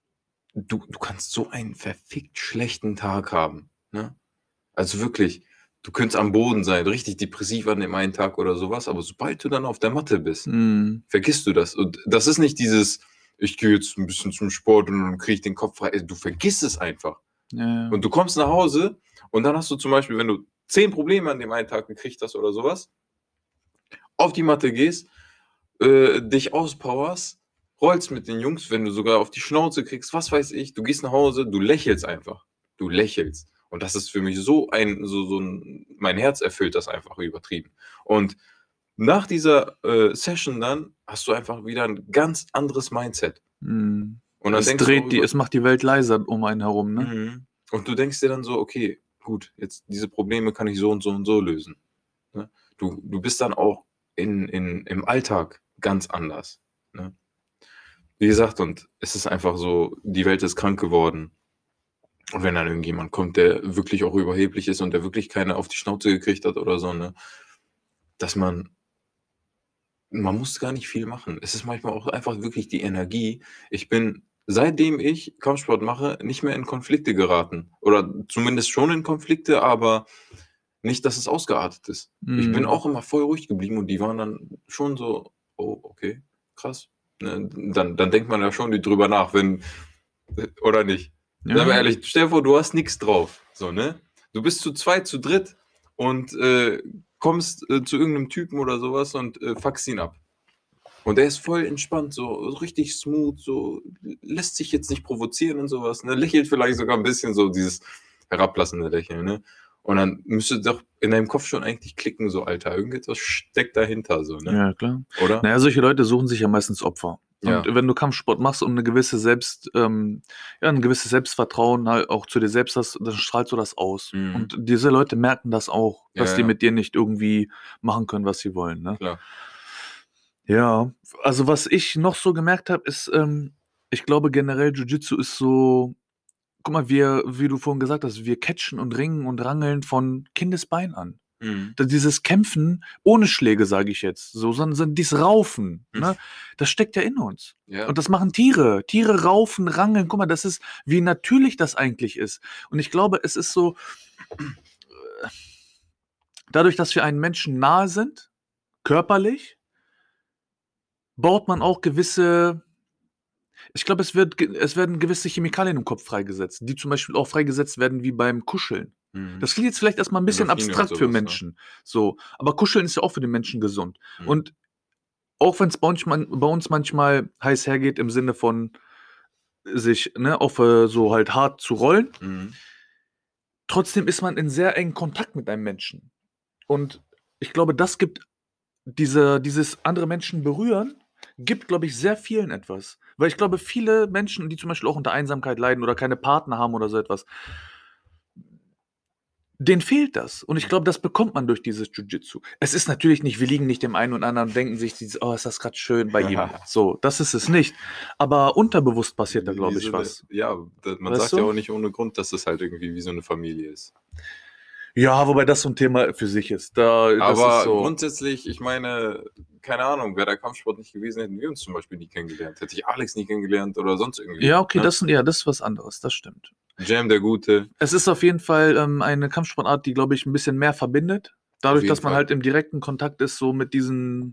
B: du kannst so einen verfickt schlechten Tag haben. Ne? Also wirklich, du könntest am Boden sein, richtig depressiv an dem einen Tag oder sowas, aber sobald du dann auf der Matte bist,
A: Hm.
B: vergisst du das. Und das ist nicht dieses, ich gehe jetzt ein bisschen zum Sport und dann kriege ich den Kopf frei. Du vergisst es einfach.
A: Ja, ja.
B: Und du kommst nach Hause und dann hast du zum Beispiel, wenn du 10 Probleme an dem einen Tag gekriegt hast oder sowas, auf die Matte gehst, dich auspowerst, rollst mit den Jungs, wenn du sogar auf die Schnauze kriegst, was weiß ich, du gehst nach Hause, du lächelst einfach. Du lächelst. Und das ist für mich mein Herz erfüllt das einfach übertrieben. Und nach dieser Session dann hast du einfach wieder ein ganz anderes Mindset.
A: Hm.
B: Und dann denkst du,
A: Es macht die Welt leiser um einen herum, ne?
B: mhm. Und du denkst dir dann so, okay, gut, jetzt diese Probleme kann ich so und so und so lösen. Ne? Du bist dann auch im Alltag ganz anders. Ne? Wie gesagt, und es ist einfach so, die Welt ist krank geworden. Und wenn dann irgendjemand kommt, der wirklich auch überheblich ist und der wirklich keine auf die Schnauze gekriegt hat oder so, ne, dass man muss gar nicht viel machen. Es ist manchmal auch einfach wirklich die Energie. Ich bin, seitdem ich Kampfsport mache, nicht mehr in Konflikte geraten. Oder zumindest schon in Konflikte, aber nicht, dass es ausgeartet ist. Ich bin
A: Hm.
B: auch immer voll ruhig geblieben und die waren dann schon so, oh, okay, krass. Ne, dann denkt man ja schon drüber nach, oder nicht.
A: Ja,
B: Sag mal
A: ja.
B: ehrlich, stell dir vor, du hast nichts drauf. So, ne? Du bist zu zweit, zu dritt und kommst zu irgendeinem Typen oder sowas und fuckst ihn ab. Und er ist voll entspannt, so richtig smooth, so lässt sich jetzt nicht provozieren und sowas. Ne? Lächelt vielleicht sogar ein bisschen so dieses herablassende Lächeln. Ne? Und dann müsste doch in deinem Kopf schon eigentlich klicken, so Alter, irgendetwas steckt dahinter, so, ne?
A: Ja, klar.
B: Oder?
A: Naja, solche Leute suchen sich ja meistens Opfer.
B: Ja.
A: Und wenn du Kampfsport machst und ein gewisses Selbstvertrauen halt auch zu dir selbst hast, dann strahlst du das aus.
B: Mhm.
A: Und diese Leute merken das auch, dass
B: Ja,
A: die
B: ja.
A: mit dir nicht irgendwie machen können, was sie wollen, ne?
B: Klar.
A: Ja, also was ich noch so gemerkt habe, ist, ich glaube generell Jiu-Jitsu ist so, guck mal, wie du vorhin gesagt hast, wir catchen und ringen und rangeln von Kindesbein an.
B: Mhm.
A: Dieses Kämpfen ohne Schläge, sage ich jetzt, so, sondern dieses Raufen, ne? Das steckt ja in uns.
B: Ja.
A: Und das machen Tiere. Tiere raufen, rangeln. Guck mal, das ist, wie natürlich das eigentlich ist. Und ich glaube, es ist so, dadurch, dass wir einem Menschen nahe sind, körperlich, baut man auch gewisse, ich glaube, es werden gewisse Chemikalien im Kopf freigesetzt, die zum Beispiel auch freigesetzt werden wie beim Kuscheln.
B: Mhm.
A: Das klingt jetzt vielleicht erstmal ein bisschen
B: Endorphine und
A: abstrakt für
B: sowas, ne?
A: Menschen, so, aber Kuscheln ist ja auch für den Menschen gesund.
B: Mhm.
A: Und auch wenn es bei uns manchmal heiß hergeht im Sinne von sich, ne, auf so halt hart zu rollen,
B: Mhm.
A: trotzdem ist man in sehr engen Kontakt mit einem Menschen. Und ich glaube, das gibt dieses andere Menschen berühren, gibt, glaube ich, sehr vielen etwas. Weil ich glaube, viele Menschen, die zum Beispiel auch unter Einsamkeit leiden oder keine Partner haben oder so etwas, denen fehlt das. Und ich glaube, das bekommt man durch dieses Jiu-Jitsu. Es ist natürlich nicht, wir liegen nicht dem einen und anderen und denken sich dieses, oh, ist das gerade schön bei ihm. So, das ist es nicht. Aber unterbewusst passiert da, glaube ich, was.
B: Ja, man
A: Weißt
B: sagt ja
A: du?
B: auch nicht ohne Grund, dass es halt irgendwie wie so eine Familie ist.
A: Ja, wobei das so ein Thema für sich ist. Das ist
B: Aber
A: so.
B: grundsätzlich, ich meine, keine Ahnung, wäre der Kampfsport nicht gewesen, hätten wir uns zum Beispiel nie kennengelernt. Hätte ich Alex nie kennengelernt oder sonst irgendwie.
A: Ja, okay,
B: Ne?
A: das ist was anderes, das stimmt.
B: Jam der Gute.
A: Es ist auf jeden Fall eine Kampfsportart, die, glaube ich, ein bisschen mehr verbindet. Dadurch,
B: jeden
A: dass man
B: Fall.
A: halt im direkten Kontakt ist, so mit diesen,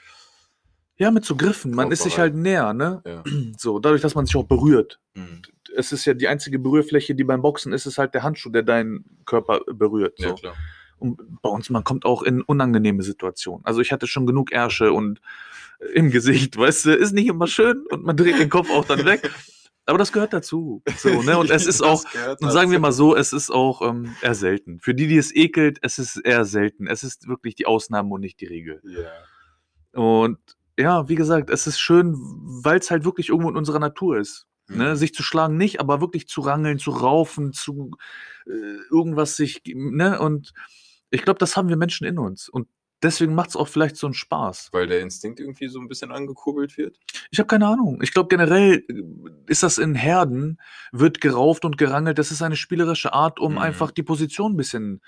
A: ja, mit so Griffen. Man ist sich
B: Körperei.
A: halt näher, ne?
B: Ja.
A: So, dadurch, dass man sich auch berührt.
B: Mhm.
A: Es ist ja die einzige Berührfläche, die beim Boxen ist, ist halt der Handschuh, der deinen Körper berührt. So.
B: Ja, klar.
A: Und bei uns, man kommt auch in unangenehme Situationen. Also ich hatte schon genug Ärsche und im Gesicht, weißt du, ist nicht immer schön und man dreht den Kopf auch dann weg. Aber das gehört dazu. So, ne? Und es ist auch, und sagen wir mal so, es ist auch eher selten. Für die es ekelt, es ist eher selten. Es ist wirklich die Ausnahme und nicht die Regel.
B: Ja.
A: Und ja, wie gesagt, es ist schön, weil es halt wirklich irgendwo in unserer Natur ist. Ne?
B: Mhm.
A: Sich zu schlagen nicht, aber wirklich zu rangeln, zu raufen, zu irgendwas sich, ne? Und ich glaube, das haben wir Menschen in uns. Und deswegen macht es auch vielleicht so einen Spaß.
B: Weil der Instinkt irgendwie so ein bisschen angekurbelt wird.
A: Ich habe keine Ahnung. Ich glaube, generell ist das in Herden, wird gerauft und gerangelt. Das ist eine spielerische Art, um
B: Mhm.
A: einfach die Position ein bisschen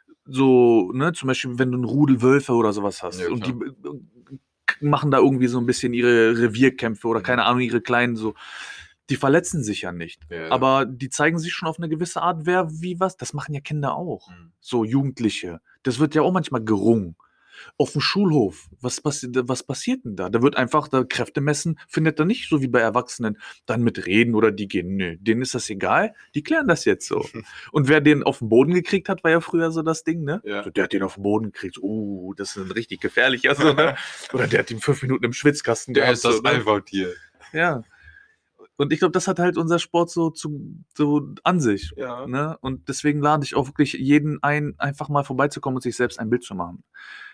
A: so, ne, zum Beispiel, wenn du einen Rudel Wölfe oder sowas hast
B: Ja,
A: und die
B: klar.
A: machen da irgendwie so ein bisschen ihre Revierkämpfe oder
B: Mhm.
A: keine Ahnung, ihre kleinen so. Die verletzen sich ja nicht.
B: Ja.
A: Aber die zeigen sich schon auf eine gewisse Art, wer wie was. Das machen ja Kinder auch.
B: Mhm.
A: So Jugendliche. Das wird ja auch manchmal gerungen. Auf dem Schulhof, was passiert denn da? Da wird einfach, da Kräfte messen, findet da nicht so wie bei Erwachsenen, dann mit reden oder die gehen, nö, denen ist das egal, die klären das jetzt so. Und wer den auf den Boden gekriegt hat, war ja früher so das Ding, ne?
B: Ja.
A: So, der hat den auf den Boden gekriegt, das ist ein richtig gefährlicher, so, ne? Oder der hat ihn 5 Minuten im Schwitzkasten
B: Der
A: gehabt.
B: ist das
A: so, ne?
B: Alpha-Tier.
A: Ja. Und ich glaube, das hat halt unser Sport so an sich.
B: Ja.
A: Ne? Und deswegen lade ich auch wirklich jeden ein, einfach mal vorbeizukommen und sich selbst ein Bild zu machen.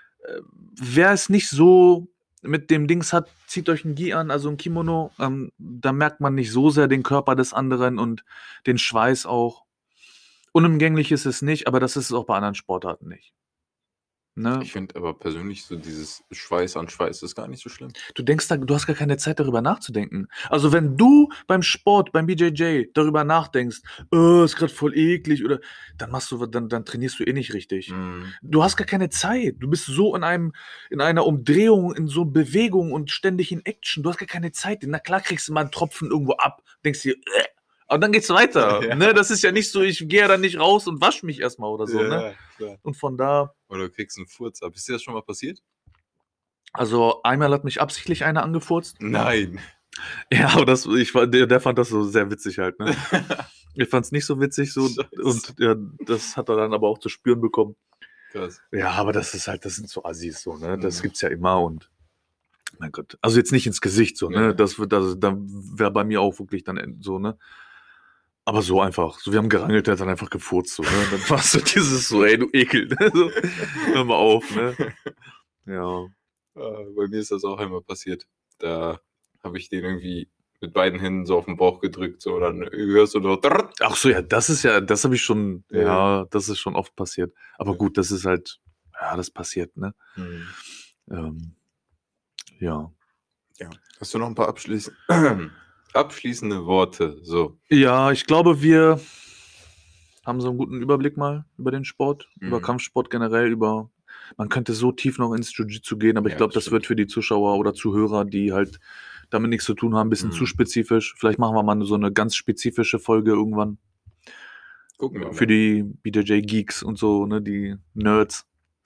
A: Wer es nicht so mit dem Dings hat, zieht euch ein Gi an, also ein Kimono. Da merkt man nicht so sehr den Körper des anderen und den Schweiß auch. Unumgänglich ist es nicht, aber das ist es auch bei anderen Sportarten nicht. Ne?
B: Ich finde aber persönlich so dieses Schweiß an Schweiß ist gar nicht so schlimm.
A: Du denkst da, du hast gar keine Zeit darüber nachzudenken. Also wenn du beim Sport, beim BJJ darüber nachdenkst, ist gerade voll eklig oder dann dann trainierst du eh nicht richtig.
B: Mhm.
A: Du hast gar keine Zeit. Du bist so in einer Umdrehung, in so Bewegung und ständig in Action. Du hast gar keine Zeit. Na klar kriegst du mal einen Tropfen irgendwo ab, denkst dir, aber dann geht's weiter.
B: Ja.
A: Ne? Das ist ja nicht so, ich gehe ja dann nicht raus und wasche mich erstmal oder so. Ne?
B: Klar.
A: Und von da,
B: Oder du kriegst einen Furz ab. Ist dir das schon mal passiert?
A: also einmal hat mich absichtlich einer angefurzt.
B: Nein.
A: Ja, aber der fand das so sehr witzig halt, ne? Ich fand's nicht so witzig so
B: Scheiße.
A: und ja, das hat er dann aber auch zu spüren bekommen.
B: Krass.
A: Ja, aber das sind so Assis so, ne? Das
B: Mhm.
A: gibt's ja immer und mein Gott. Also jetzt nicht ins Gesicht so, ne?
B: Ja.
A: Das wäre bei mir auch wirklich dann so, ne? Aber so einfach, so wir haben gerangelt, der hat dann einfach gefurzt so, ne? Dann war so dieses so, ey, du Ekel, ne? So, hör mal auf, ne? Ja.
B: Bei mir ist das auch einmal passiert. Da habe ich den irgendwie mit beiden Händen so auf den Bauch gedrückt, so, dann hörst du noch.
A: Ach so, ja, das habe ich schon,
B: Ja.
A: das ist schon oft passiert. Aber
B: Ja.
A: gut, das ist halt, ja, das passiert, ne?
B: Mhm.
A: Ja.
B: Ja. Hast du noch ein paar abschließende Worte? So.
A: Ja, ich glaube, wir haben so einen guten Überblick mal über den Sport, über
B: Mhm.
A: Kampfsport generell, man könnte so tief noch ins Jiu-Jitsu gehen, aber ich
B: Ja,
A: glaube,
B: das
A: das wird für die Zuschauer oder Zuhörer, die halt damit nichts zu tun haben, ein bisschen zu
B: Mhm.
A: spezifisch. Vielleicht machen wir mal so eine ganz spezifische Folge irgendwann
B: Gucken wir mal.
A: für die BJJ-Geeks und so, ne, die Nerds.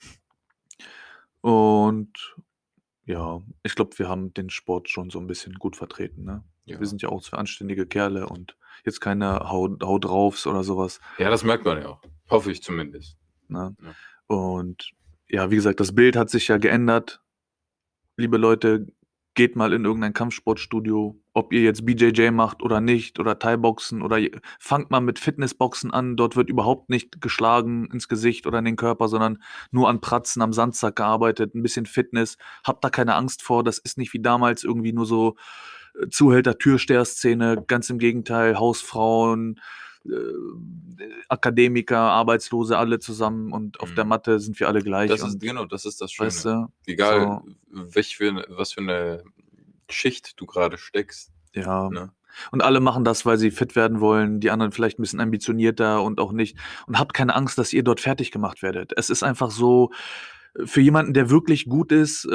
A: Und ja, ich glaube, wir haben den Sport schon so ein bisschen gut vertreten, ne?
B: Ja.
A: Wir sind ja auch 2 anständige Kerle und jetzt keine Hau draufs oder sowas,
B: Ja, das merkt man ja auch. Hoffe ich zumindest.
A: ne?
B: Ja.
A: Und ja, wie gesagt, das Bild hat sich ja geändert. Liebe Leute, geht mal in irgendein Kampfsportstudio, ob ihr jetzt BJJ macht oder nicht oder Thai-Boxen oder fangt mal mit Fitnessboxen an. Dort wird überhaupt nicht geschlagen ins Gesicht oder in den Körper, sondern nur an Pratzen am Sandsack gearbeitet, ein bisschen Fitness. Habt da keine Angst vor, das ist nicht wie damals irgendwie nur so Zuhälter-Türsteher-Szene. Ganz im Gegenteil, Hausfrauen, Akademiker, Arbeitslose, alle zusammen und auf der
B: Mhm.
A: Matte sind wir alle gleich.
B: Das ist
A: und
B: genau, das ist das Schöne.
A: weißt du,
B: Egal,
A: so,
B: was für eine Schicht du gerade steckst.
A: ja,
B: Ne?
A: Und alle machen das, weil sie fit werden wollen, die anderen vielleicht ein bisschen ambitionierter und auch nicht. Und habt keine Angst, dass ihr dort fertig gemacht werdet. Es ist einfach so, für jemanden, der wirklich gut ist,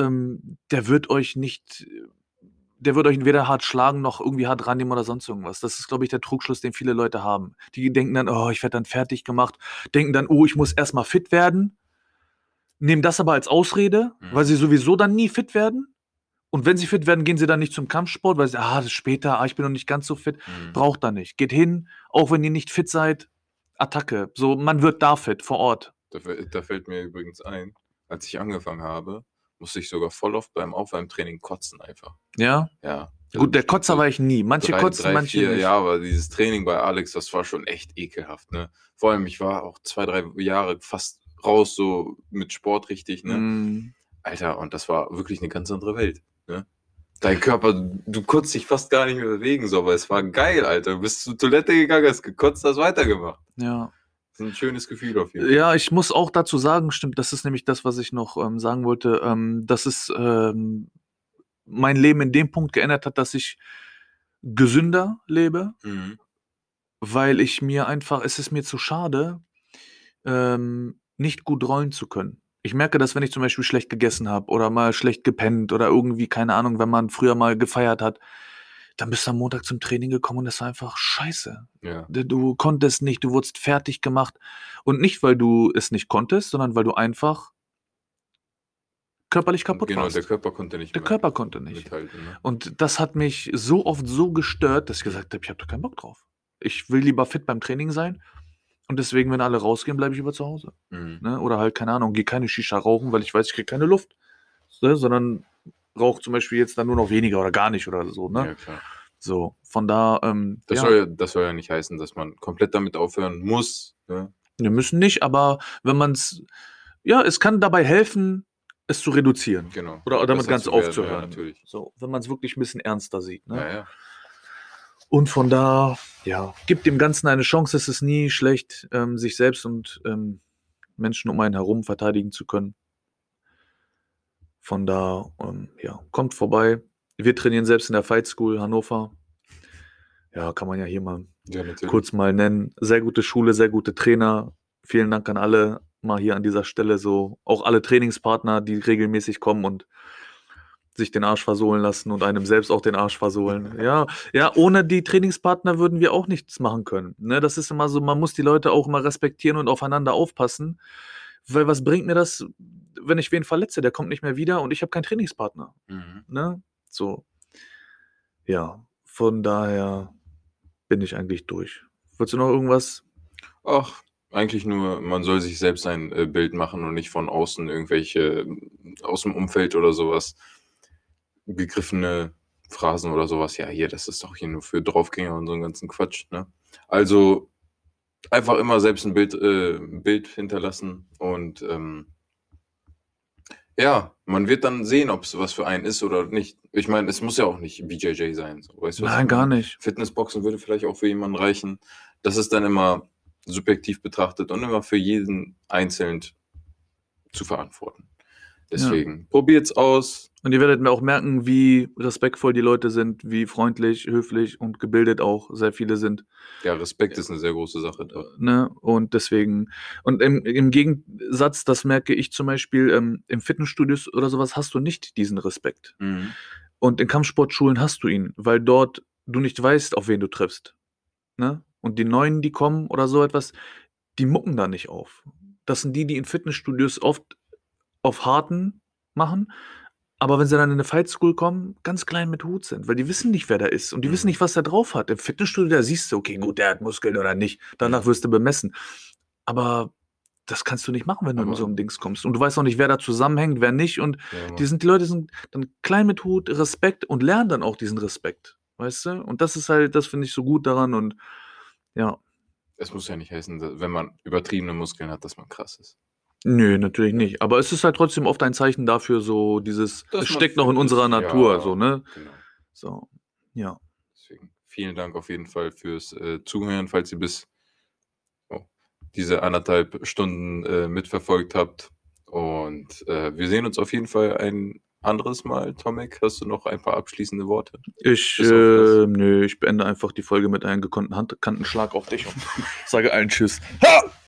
A: der wird euch weder hart schlagen noch irgendwie hart rannehmen oder sonst irgendwas. Das ist, glaube ich, der Trugschluss, den viele Leute haben. Die denken dann, oh, ich werde dann fertig gemacht, denken dann, oh, ich muss erstmal fit werden, nehmen das aber als Ausrede, weil sie sowieso dann nie fit werden. Und wenn sie fit werden, gehen sie dann nicht zum Kampfsport, weil sie, das ist später, ich bin noch nicht ganz so fit. Braucht da nicht. Geht hin, auch wenn ihr nicht fit seid, Attacke. So, man wird da fit, vor Ort.
B: Da fällt mir übrigens ein, als ich angefangen habe, musste ich sogar voll oft beim Aufwärmtraining kotzen einfach.
A: Ja?
B: Ja.
A: Gut, der Kotzer war ich nie. Manche kotzen, manche
B: vier,
A: nicht.
B: ja, aber dieses Training bei Alex, das war schon echt ekelhaft, ne? Vor allem, ich war auch 2, 3 Jahre fast raus, so mit Sport richtig, ne? Alter, und das war wirklich eine ganz andere Welt, ne? Dein Körper, du konntest dich fast gar nicht mehr bewegen, so, aber es war geil, Alter. Du bist zur Toilette gegangen, hast gekotzt, hast weitergemacht.
A: Ja.
B: Das ist ein schönes Gefühl auf jeden Fall.
A: Ja, ich muss auch dazu sagen, stimmt, das ist nämlich das, was ich noch sagen wollte, dass es mein Leben in dem Punkt geändert hat, dass ich gesünder lebe, weil ich mir einfach, es ist mir zu schade, nicht gut rollen zu können. Ich merke das, wenn ich zum Beispiel schlecht gegessen habe oder mal schlecht gepennt oder irgendwie, keine Ahnung, wenn man früher mal gefeiert hat, dann bist du am Montag zum Training gekommen und das war einfach scheiße.
B: Ja.
A: Du konntest nicht, du wurdest fertig gemacht. Und nicht, weil du es nicht konntest, sondern weil du einfach körperlich kaputt warst.
B: Genau, der Körper konnte nicht
A: Der Körper konnte nicht.
B: mithalten, ne?
A: Und das hat mich so oft so gestört, dass ich gesagt habe, ich habe doch keinen Bock drauf. Ich will lieber fit beim Training sein. Und deswegen, wenn alle rausgehen, bleibe ich lieber zu Hause. Ne? Oder halt, keine Ahnung, gehe keine Shisha rauchen, weil ich weiß, ich kriege keine Luft. Ne? Sondern rauche zum Beispiel jetzt dann nur noch weniger oder gar nicht oder so. Ne?
B: Ja, klar.
A: So, von da.
B: Das soll ja nicht heißen, dass man komplett damit aufhören muss. Ne?
A: Wir müssen nicht, aber wenn man es. Ja, es kann dabei helfen, es zu reduzieren.
B: Genau.
A: Oder damit
B: Besser
A: ganz
B: zu werden,
A: aufzuhören.
B: ja, natürlich.
A: So, wenn man es wirklich ein bisschen ernster sieht. Ne?
B: Ja, ja.
A: Und von da, ja, gibt dem Ganzen eine Chance. Es ist nie schlecht, sich selbst und Menschen um einen herum verteidigen zu können. Von da, ja, kommt vorbei. Wir trainieren selbst in der Fight School Hannover. Ja, kann man ja hier mal kurz mal nennen. Sehr gute Schule, sehr gute Trainer. Vielen Dank an alle mal hier an dieser Stelle so. Auch alle Trainingspartner, die regelmäßig kommen und sich den Arsch versohlen lassen und einem selbst auch den Arsch versohlen. Ja, ohne die Trainingspartner würden wir auch nichts machen können. Ne, das ist immer so, man muss die Leute auch mal respektieren und aufeinander aufpassen. Weil was bringt mir das, wenn ich wen verletze? Der kommt nicht mehr wieder und ich habe keinen Trainingspartner. Ne? So. Ja, von daher bin ich eigentlich durch. Wolltest du noch irgendwas?
B: Ach, eigentlich nur, man soll sich selbst ein Bild machen und nicht von außen irgendwelche aus dem Umfeld oder sowas gegriffene Phrasen oder sowas. Ja, hier, das ist doch hier nur für Draufgänger und so einen ganzen Quatsch. Ne? Also einfach immer selbst ein Bild hinterlassen und ja, man wird dann sehen, ob es was für einen ist oder nicht. Ich meine, es muss ja auch nicht BJJ sein. So. Weißt du, was
A: Nein,
B: ich
A: gar
B: meine?
A: nicht.
B: Fitnessboxen würde vielleicht auch für jemanden reichen. Das ist dann immer subjektiv betrachtet und immer für jeden einzeln zu verantworten. Deswegen, probiert's aus.
A: Und ihr werdet mir auch merken, wie respektvoll die Leute sind, wie freundlich, höflich und gebildet auch sehr viele sind.
B: Ja, Respekt ist eine sehr große Sache da.
A: Ne? Und deswegen, und im Gegensatz, das merke ich zum Beispiel, im Fitnessstudios oder sowas hast du nicht diesen Respekt. Und in Kampfsportschulen hast du ihn, weil dort du nicht weißt, auf wen du triffst. Ne? Und die Neuen, die kommen oder so etwas, die mucken da nicht auf. Das sind die in Fitnessstudios oft auf Harten machen, aber wenn sie dann in eine Fight School kommen, ganz klein mit Hut sind, weil die wissen nicht, wer da ist und die wissen nicht, was der drauf hat. Im Fitnessstudio, da siehst du, okay, gut, der hat Muskeln oder nicht. Danach wirst du bemessen. Aber das kannst du nicht machen, wenn du in so einem Dings kommst. Und du weißt auch nicht, wer da zusammenhängt, wer nicht. Und die Leute sind dann klein mit Hut, Respekt und lernen dann auch diesen Respekt. Weißt du? Und das ist halt, das finde ich so gut daran und ja.
B: Es muss ja nicht heißen, wenn man übertriebene Muskeln hat, dass man krass ist.
A: Nö, natürlich nicht. Aber es ist halt trotzdem oft ein Zeichen dafür, so dieses, es steckt noch in unserer Natur,
B: ja,
A: so, ne?
B: Genau.
A: So, ja.
B: Deswegen vielen Dank auf jeden Fall fürs Zuhören, falls ihr bis diese 1,5 Stunden mitverfolgt habt. Und wir sehen uns auf jeden Fall ein anderes Mal. Tomek, hast du noch ein paar abschließende Worte?
A: Ich beende einfach die Folge mit einem gekonnten Handkantenschlag auf dich und sage allen Tschüss. Ha!